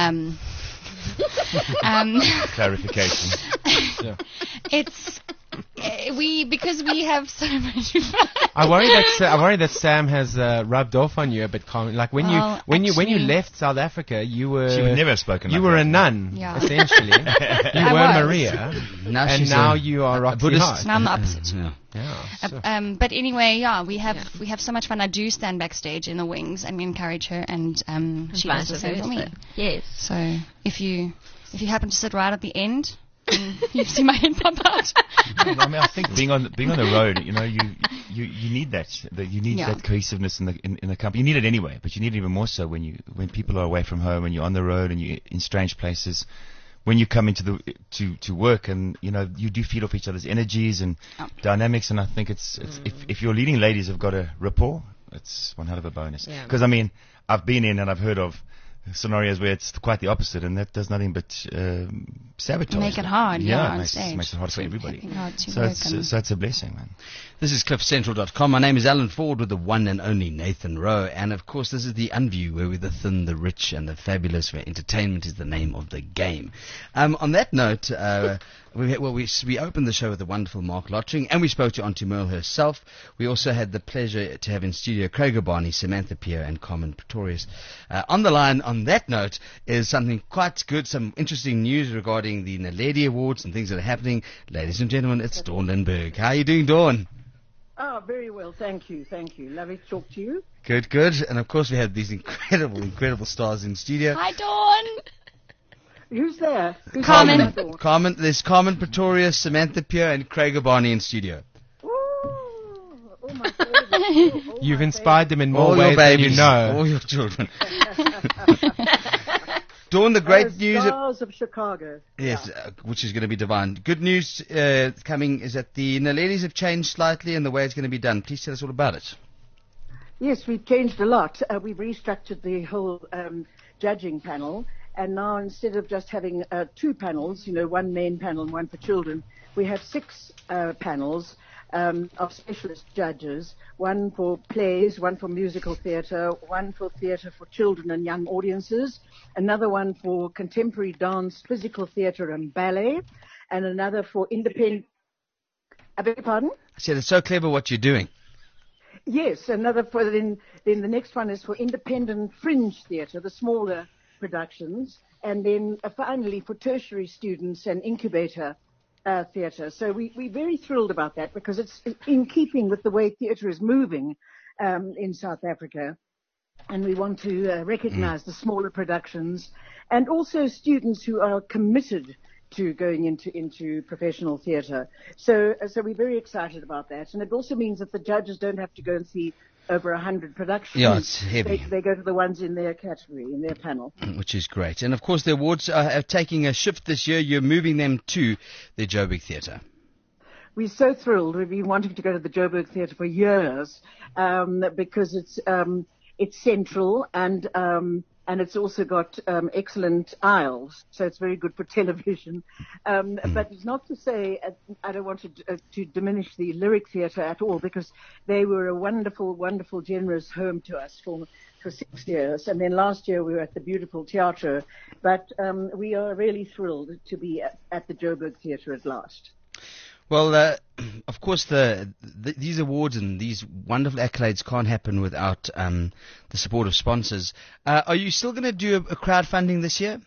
Clarification. It's because we have so much fun. I worry that Sam has rubbed off on you a bit. Like when you left South Africa, she would never have spoken. You were a nun, essentially. You were Maria, now you are Roxy Buddhist. Now I'm the opposite. Yeah. But anyway, we have so much fun. I do stand backstage in the wings and encourage her, and she does the same for me. Yes. So if you happen to sit right at the end, you see my head pop out. I think being on the road, you need that. You need that cohesiveness in the company. You need it anyway, but you need it even more so when people are away from home, when you're on the road and you're in strange places. When you come into to work, and you do feed off each other's energies and dynamics, and I think it's if your leading ladies have got a rapport, it's one hell of a bonus. Because I've been in and I've heard of scenarios where it's quite the opposite, and that does nothing but sabotage. Make it hard, makes it hard for everybody. So it's a blessing, man. This is CliffCentral.com. My name is Alan Ford with the one and only Nathan Rowe, and of course this is the Unview, where we're the thin, the rich, and the fabulous, where entertainment is the name of the game. On that note, we opened the show with the wonderful Mark Lottering, and we spoke to Auntie Merle herself. We also had the pleasure to have in studio Craig O'Barney, Samantha Pierre, and Carmen Pretorius. On the line, on that note, is something quite good, some interesting news regarding the Naledi Awards and things that are happening. Ladies and gentlemen, it's Dawn Lindberg. How are you doing, Dawn? Oh, very well, thank you. Lovely to talk to you. Good. And of course we have these incredible stars in studio. Hi, Dawn. Who's there? Carmen. There's Carmen Pretorius, Samantha Pierre, and Craig O'Barney in studio. Oh my goodness. You've inspired them in more ways than you know. All your children. Dawn, the great news. Stars of Chicago. Yes, which is going to be divine. Good news coming is that the Naledis have changed slightly in the way it's going to be done. Please tell us all about it. Yes, we've changed a lot. We've restructured the whole judging panel. And now instead of just having 2 panels, one main panel and one for children, we have 6 panels of specialist judges, one for plays, one for musical theatre, one for theatre for children and young audiences, another one for contemporary dance, physical theatre and ballet, and another for independent... I beg your pardon? I said it's so clever what you're doing. Yes, another for... Then the next one is for independent fringe theatre, the smaller productions, and then finally for tertiary students and incubator theatre. So we're very thrilled about that because it's in keeping with the way theatre is moving in South Africa, and we want to recognise the smaller productions and also students who are committed to going into professional theatre. So we're very excited about that, and it also means that the judges don't have to go and see over 100 productions. Yeah, it's heavy. They go to the ones in their category, in their panel. Which is great. And of course the awards are taking a shift this year. You're moving them to the Joburg Theatre. We're so thrilled. We've been wanting to go to the Joburg Theatre for years because it's central and it's also got excellent aisles, so it's very good for television. But it's not to say I don't want to diminish the Lyric Theatre at all, because they were a wonderful, wonderful, generous home to us for 6 years. And then last year we were at the beautiful Teatro. But we are really thrilled to be at the Joburg Theatre at last. Well, of course, these awards and these wonderful accolades can't happen without the support of sponsors. Are you still going to do a crowdfunding this year?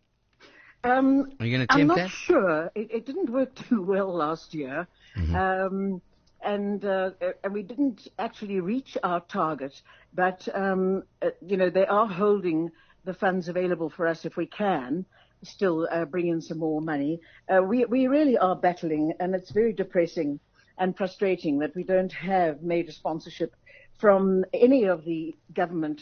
Are you going to attempt that? I'm not sure. It didn't work too well last year. Mm-hmm. And we didn't actually reach our target. But, they are holding the funds available for us if we can still bring in some more money. We really are battling, and it's very depressing and frustrating that we don't have major sponsorship from any of the government,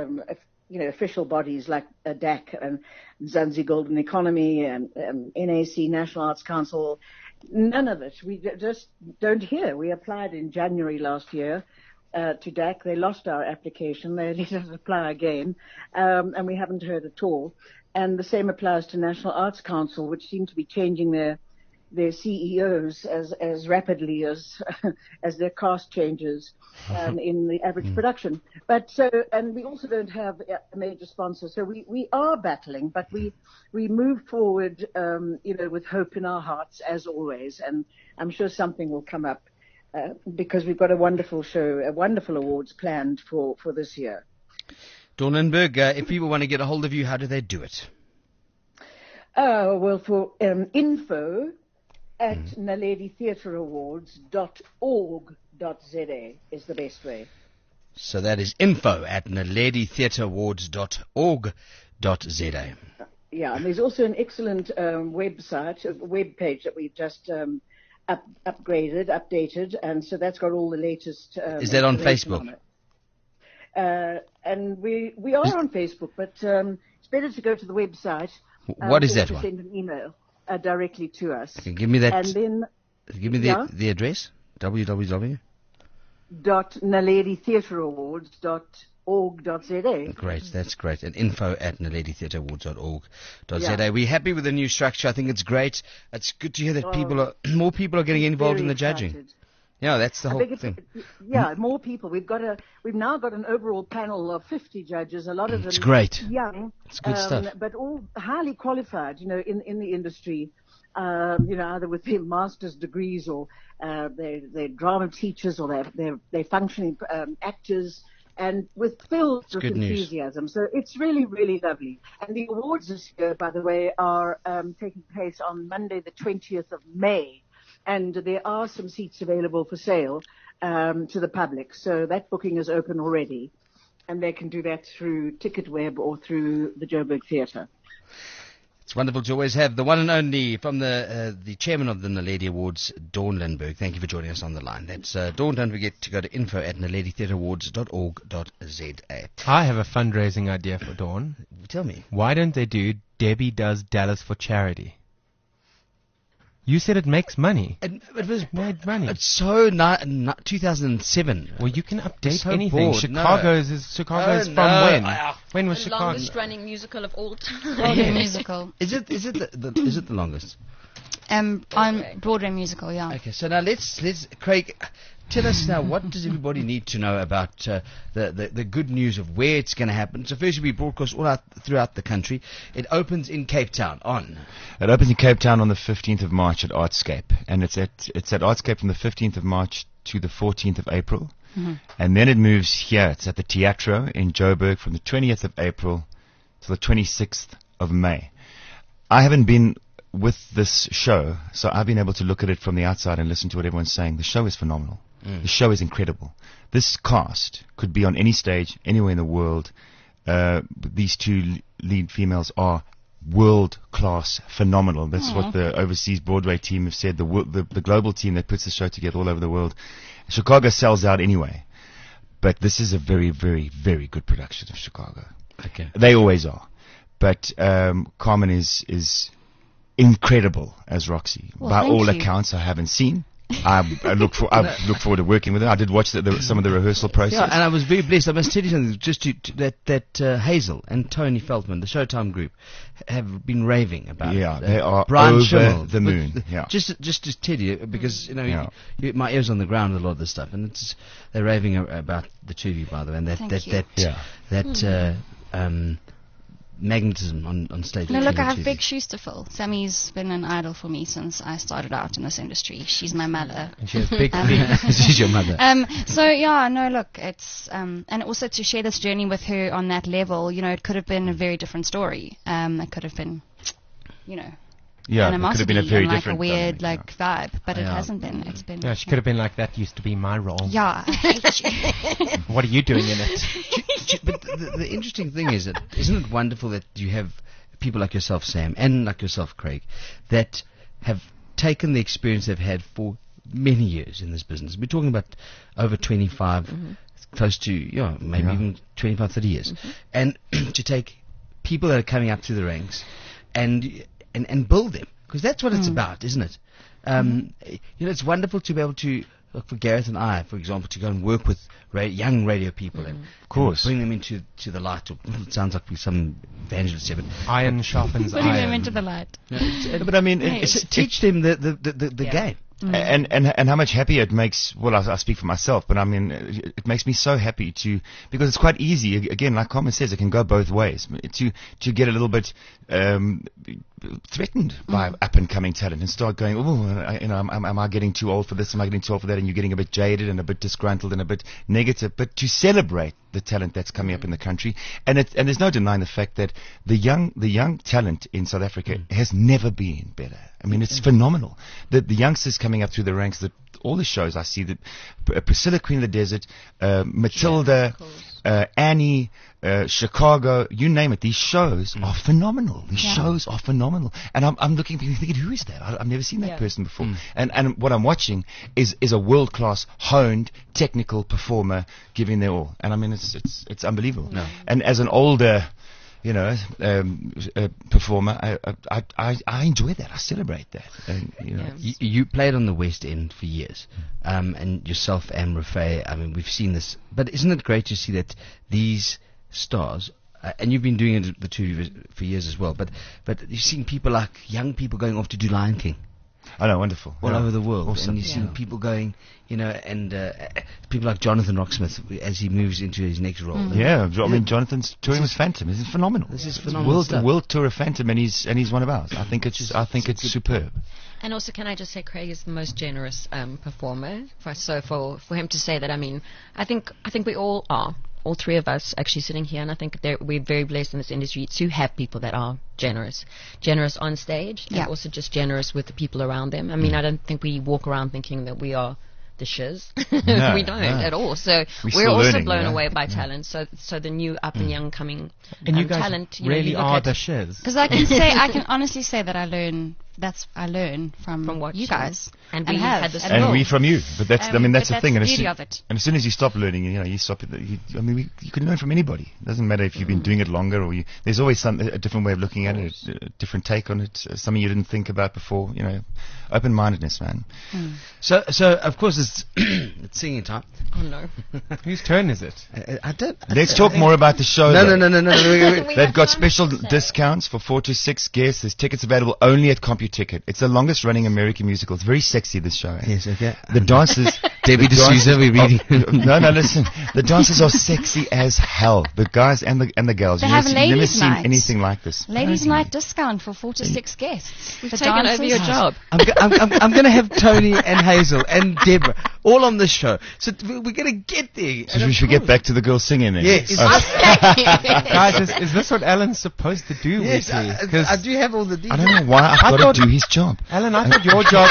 official bodies like DAC and Zanzi Golden Economy and NAC, National Arts Council. None of it. We just don't hear. We applied in January last year to DAC. They lost our application. They let us apply again, and we haven't heard at all. And the same applies to National Arts Council, which seem to be changing their their CEOs as rapidly as as their cast changes in the average production. But and we also don't have a major sponsor, so we are battling, but we move forward, with hope in our hearts as always, and I'm sure something will come up because we've got a wonderful show, a wonderful awards planned for this year. Dawn Lindberg, if people want to get a hold of you, how do they do it? Well, for info at naladytheatreawards.org.za is the best way. So that is info at naladytheatreawards.org.za. Yeah, and there's also an excellent website, a web page that we've just updated, and so that's got all the latest. Is that on Facebook? On and we are on Facebook, but it's better to go to the website. What is that or one? Send an email directly to us. Okay, give me that. And then, give me the address. www.naladytheatreawards.org.za. Great, that's great. And info at naladytheatreawards.org.za. We're happy with the new structure. I think it's great. It's good to hear that more people are getting involved in the judging. Yeah, that's the whole thing. Yeah, more people. We've now got an overall panel of 50 judges. A lot of them great. Young. It's good stuff. But all highly qualified, in the industry, either with their master's degrees or they're drama teachers or they're functioning actors, and with filled with enthusiasm. So it's really, really lovely. And the awards this year, by the way, are taking place on Monday, the 20th of May. And there are some seats available for sale to the public. So that booking is open already. And they can do that through TicketWeb or through the Joburg Theatre. It's wonderful to always have the one and only from the chairman of the Naledi Awards, Dawn Lindberg. Thank you for joining us on the line. That's Dawn. Don't forget to go to info at naladytheatreawards.org.za. I have a fundraising idea for Dawn. Tell me. Why don't they do Debbie Does Dallas for charity? You said it makes money. It was made money. It's so 2007. Well, you can update so anything. Bored. Chicago's from when? When was the Chicago? longest running musical of all time. Broadway musical. Is it the longest? On Broadway musical, yeah. Okay, so now let's Craig, tell us now, what does everybody need to know about the good news of where it's going to happen? So first, we broadcast all out throughout the country. It opens in Cape Town on the 15th of March at Artscape, and it's at Artscape from the 15th of March to the 14th of April, and then it moves here. It's at the Teatro in Joburg from the 20th of April to the 26th of May. I haven't been with this show, so I've been able to look at it from the outside and listen to what everyone's saying. The show is phenomenal. The show is incredible. This cast could be on any stage, anywhere in the world. These two lead females are world-class, phenomenal. That's what the overseas Broadway team have said, the global team that puts the show together all over the world. Chicago sells out anyway, but this is a very, very, very good production of Chicago. Okay. They always are. But Carmen is incredible as Roxy. Well, by all you. accounts, I haven't seen. I look forward to working with her. I did watch some of the rehearsal process. Yeah, and I was very blessed. I must tell you something. Just that Hazel and Tony Feldman, the Showtime group, have been raving about it. Yeah, they are Brian over Schimmel, the moon. Yeah. Just to tell you, because my ears on the ground with a lot of this stuff, and they're raving about the two of you, by the way, and that magnetism on stage. No, look, I have big shoes to fill. Sammy's been an idol for me since I started out in this industry. She's my mother. And she has big feet. She's your mother. So yeah, no, look, it's and also to share this journey with her on that level, it could have been a very different story. It could have been, Yeah, it could have been a very and different a weird dynamic, vibe, but it hasn't been. It's been. Yeah, she could have been like, that used to be my role. Yeah, I hate you. What are you doing in it? But the interesting thing is that isn't it wonderful that you have people like yourself, Sam, and like yourself, Craig, that have taken the experience they've had for many years in this business. We're talking about over 25, close to even 25, 30 years, and to take people that are coming up through the ranks and build them, because that's what it's about, isn't it? It's wonderful to be able to for Gareth and I, for example, to go and work with young radio people and of course bring them into the light. It sounds like we're some evangelists here, but iron sharpens Putting iron. them into the light. but I mean teach them the game. And how much happier it makes, well, I speak for myself, but I mean, it makes me so happy because it's quite easy, again, like Carmen says, it can go both ways, to get a little bit threatened by up-and-coming talent and start going, am I getting too old for this, am I getting too old for that, and you're getting a bit jaded and a bit disgruntled and a bit negative, but to celebrate the talent that's coming up in the country, and there's no denying the fact that the young talent in South Africa has never been better. I mean, it's phenomenal. The youngsters coming up through the ranks, all the shows I see, Priscilla, Queen of the Desert, Matilda, Annie, Chicago, you name it. These shows are phenomenal. These shows are phenomenal. And I'm looking, thinking, who is that? I've never seen that person before. And what I'm watching is a world-class, honed, technical performer giving their all. And I mean, it's unbelievable. No. And as an older, performer, I enjoy that. I celebrate that. And, you played on the West End for years, and yourself and Raffaele. I mean, we've seen this, but isn't it great to see that these stars, and you've been doing it the two for years as well, but you've seen people like young people going off to do Lion King. I know, wonderful. All over the world. Awesome. And you've seen people going, and people like Jonathan Rocksmith as he moves into his next role. Yeah, I mean, Jonathan's touring with Phantom. This is phenomenal. This is phenomenal world tour of Phantom, and he's one of ours. I think it's superb. And also, can I just say, Craig is the most generous performer. For him to say that, I mean, I think we all are. All three of us actually sitting here, and I think we're very blessed in this industry to have people that are generous on stage, and also just generous with the people around them. I mean, I don't think we walk around thinking that we are the shiz. We don't at all. So we're also blown away by talent. So the new up and young coming and you guys talent really are the shiz. Because I can honestly say that I learn from what you guys, and we had this, and we from you. But that's that's the thing. And the beauty of it. And as soon as you stop learning, you stop it. You can learn from anybody. It doesn't matter if you've been doing it longer or there's always a different way of looking at it, a different take on it, something you didn't think about before. Open-mindedness, man. So of course it's singing time. Oh no, whose turn is it? I don't. Let's talk more about the show. No. They've got special discounts for 4 to 6 guests. There's tickets available only at CompuTicket. It's the longest running American musical. It's very sexy, this show. Yes, okay. The dancers... Debbie D'Souza, we're reading. No, listen. The dancers are sexy as hell. The guys and the girls. They have You've never seen anything like this. Ladies' night discount for 4 to 6 guests. We've taken over your job. I'm going to have Tony and Hazel and Deborah all on this show. So we're going to get there. So we should get back to the girls singing then. Yes. Guys, is this what Alan's supposed to do yes, weekly? I do have all the details. I don't know why I've got to do his job. Alan, I thought your job...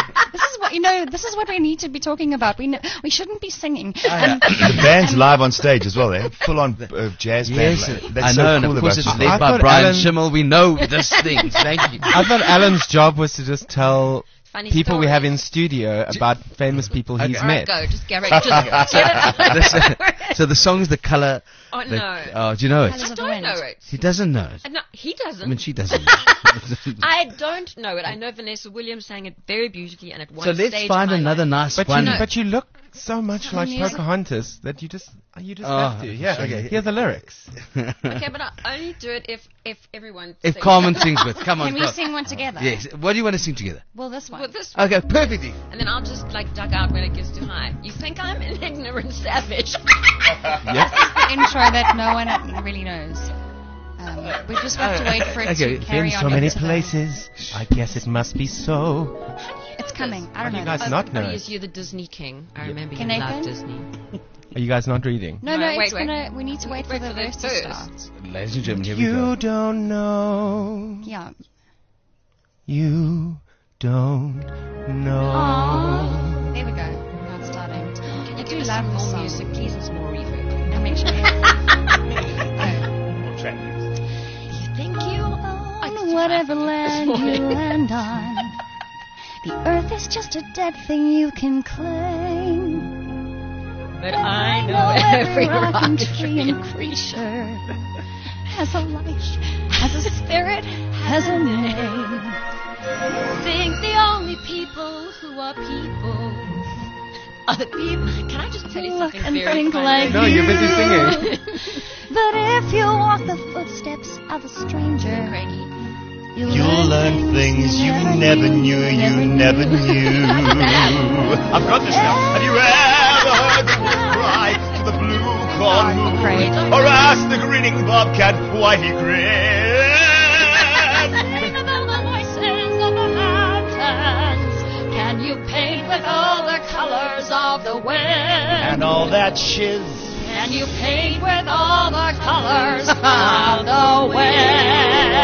This is what we need to be talking about. We shouldn't be singing. The band's live on stage as well. They're full on jazz band. That's I know, so and cool of course about it's led by Brian Schimmel. We know this thing. Thank you. I thought Alan's job was to just tell Funny people stories. we have in studio about famous people he's met. Go, just Garrett, just get it out. So the song is The Colour. Oh, no. Oh, do you know it? I don't know it. He doesn't know it. No, he doesn't. I mean, she doesn't. I don't know it. I know Vanessa Williams sang it very beautifully, and at one so stage let's find another nice one. But you look so much like Pocahontas that you just have to. Yeah, okay. Hear the lyrics. Okay, but I only do it if everyone. If Carmen sings with, come on. Can we sing one together? Yes. What do you want to sing together? Well, this one. Okay, perfectly. And then I'll just duck out when it gets too high. You think I'm an ignorant savage? Yes. This is the intro that no one really knows. We just have to wait for it to carry been on. so many places. I guess it must be so. It's coming. I don't know. You guys not know. Yes, you're the Disney king. I remember you Nathan? loved Disney. Are you guys not reading? No, wait. We need to wait for the verse to start. Ladies and gentlemen, here we go. You don't know. Yeah. You don't know. Aww. There we go. Now it's starting. Can you give us some more music, please? It's more reverb. And make sure You think you own whatever land you land on. The earth is just a dead thing you can claim. But I know every rock and tree and creature has a life, has a spirit, has a name. Think the only people who are people other people. Can I just tell you something and very think funny? like No, you're busy singing. But if you walk the footsteps of a stranger, Craigie. You'll learn things you never knew, you never knew. I've got this now. Have you ever heard the wolf cry to the blue corn moon? Or ask the grinning bobcat why he grins? the voices of the mountains, can you paint with all the colors of the wind? And all that shiz. Can you paint with all the colors of the wind?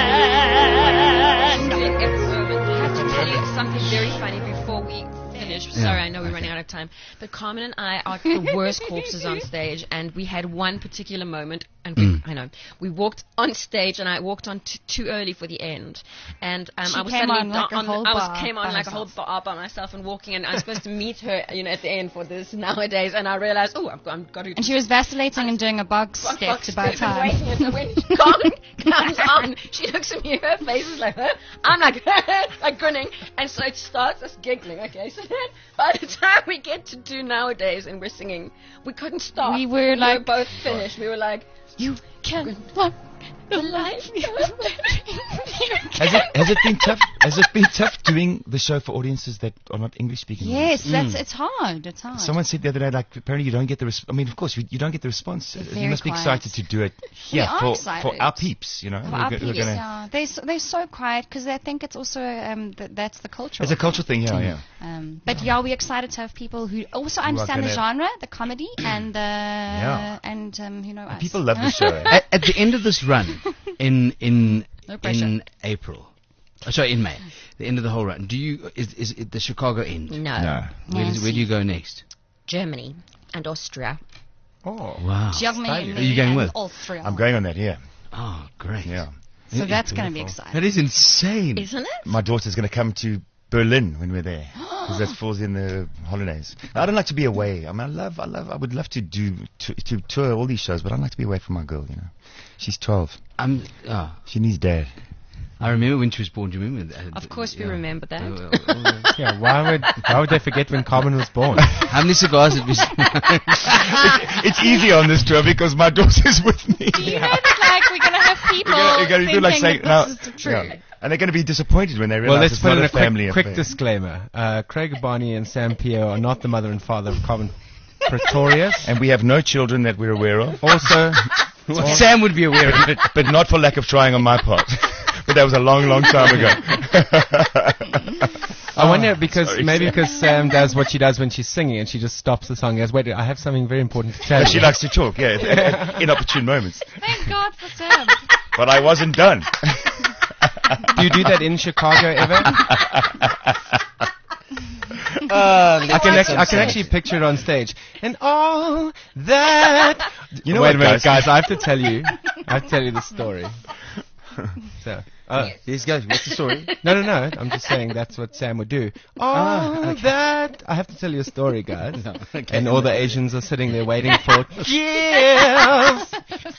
I have to tell you something very funny before we finish. Sorry, I know we're running out of time. But Carmen and I are the worst corpses on stage, and we had one particular moment, and we walked on stage, and I walked on too early for the end, and I was came suddenly on came on like a whole bar by myself and walking, and I was supposed to meet her, at the end for this nowadays, and I realized, I've got to. And she was vacillating and doing a box step to buy time. And when Carmen comes on, she looks at me, her face is like, I'm like, like grinning, and so it starts us giggling. Okay, so then by the time we get to do nowadays and we're singing, we couldn't stop. We were like, both finished. We were like, you can walk the life. Has it been tough? Has it been tough doing the show for audiences that are not English speaking? Yes, it's hard. It's hard. Someone said the other day, like, apparently you don't get the I mean, of course, you don't get the response. You must be excited to do it here for our peeps, For our peeps, yeah. They're so quiet because they think it's also that's the culture. It's a cultural thing, yeah. But yeah, we're excited to have people who also understand the genre, the comedy, and us. People love the show. At the end of this run, in April, in May, the end of the whole run, is it the Chicago end? No. Where do you go next? Germany and Austria. Oh, wow. Germany Are you going with? Austria. I'm going on that, yeah. Oh, great. Yeah. So that's going to be exciting. That is insane. Isn't it? My daughter's going to come to Berlin when we're there, because that falls in the holidays. I don't like to be away. I mean, I would love to to tour all these shows, but I'd like to be away from my girl. She's 12. She needs dad. I remember when she was born. Do you remember? Of course, we remember that. Yeah, why would they forget when Carmen was born? How many cigars did we? It's easier on this tour because my daughter's with me. Do you know that we're going to have people thinking that this is true? Yeah. And they're going to be disappointed when they realize it's not a family affair. Quick disclaimer. Craig Barney and Sam Pio are not the mother and father of Carmen Pretorius. And we have no children that we're aware of. Also, Sam would be aware of it. But not for lack of trying on my part. But that was a long, long time ago. I wonder because Sam does what she does when she's singing and she just stops the song and goes, wait, I have something very important to tell you. She likes to talk, yeah, in opportune moments. Thank God for Sam. But I wasn't done. Do you do that in Chicago ever? I can actually picture it on stage. And all that. You know Wait what, a minute, guys. I have to tell you the story. So, Yes, guys. What's the story? No. I'm just saying that's what Sam would do. That. I have to tell you a story, guys. No, okay. And all the Asians are sitting there waiting for gifts.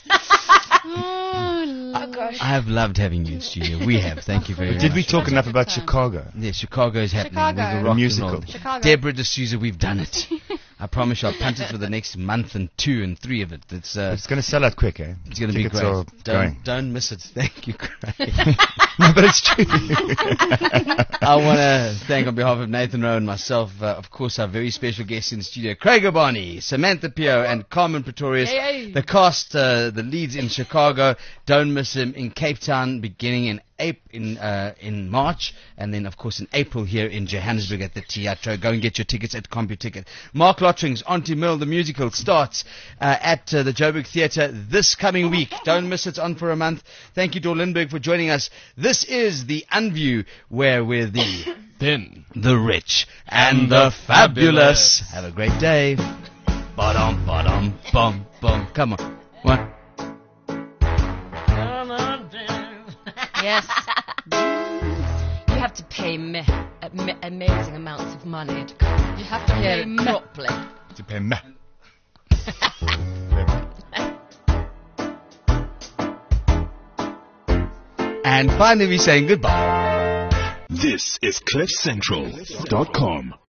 Oh, gosh. I have loved having you in studio. We have. Thank you very much. Did we talk enough about Chicago? Yeah, Chicago is happening. Chicago. With the rock musical. and roll. Chicago. Deborah D'Souza, we've done it. I promise you, I'll punt it for the next month and 2 and 3 of it. It's going to sell out quick, eh? It's going to be great. Don't miss it. Thank you, Craig. No, but it's true. I want to thank on behalf of Nathan Rowe and myself, of course, our very special guests in the studio, Craig Barney, Samantha Pio, and Carmen Pretorius. Hey. The cast, the leads in Chicago. Don't miss him in Cape Town, beginning in March, and then of course in April here in Johannesburg at the Teatro. Go and get your tickets at CompuTicket. Mark Lottering's Auntie Mill, the musical, starts at the Joburg Theatre this coming week. Don't miss it. It's on for a month. Thank you, Dor Lindberg, for joining us. This is the Unview, where we're the thin, the rich, and the fabulous. Have a great day. Ba-dum, ba-dum, bum, bum. Come on. What? Yes. You have to pay amazing amounts of money to come. You have to hear it properly. To pay me. And finally, we're saying goodbye. This is CliffCentral.com.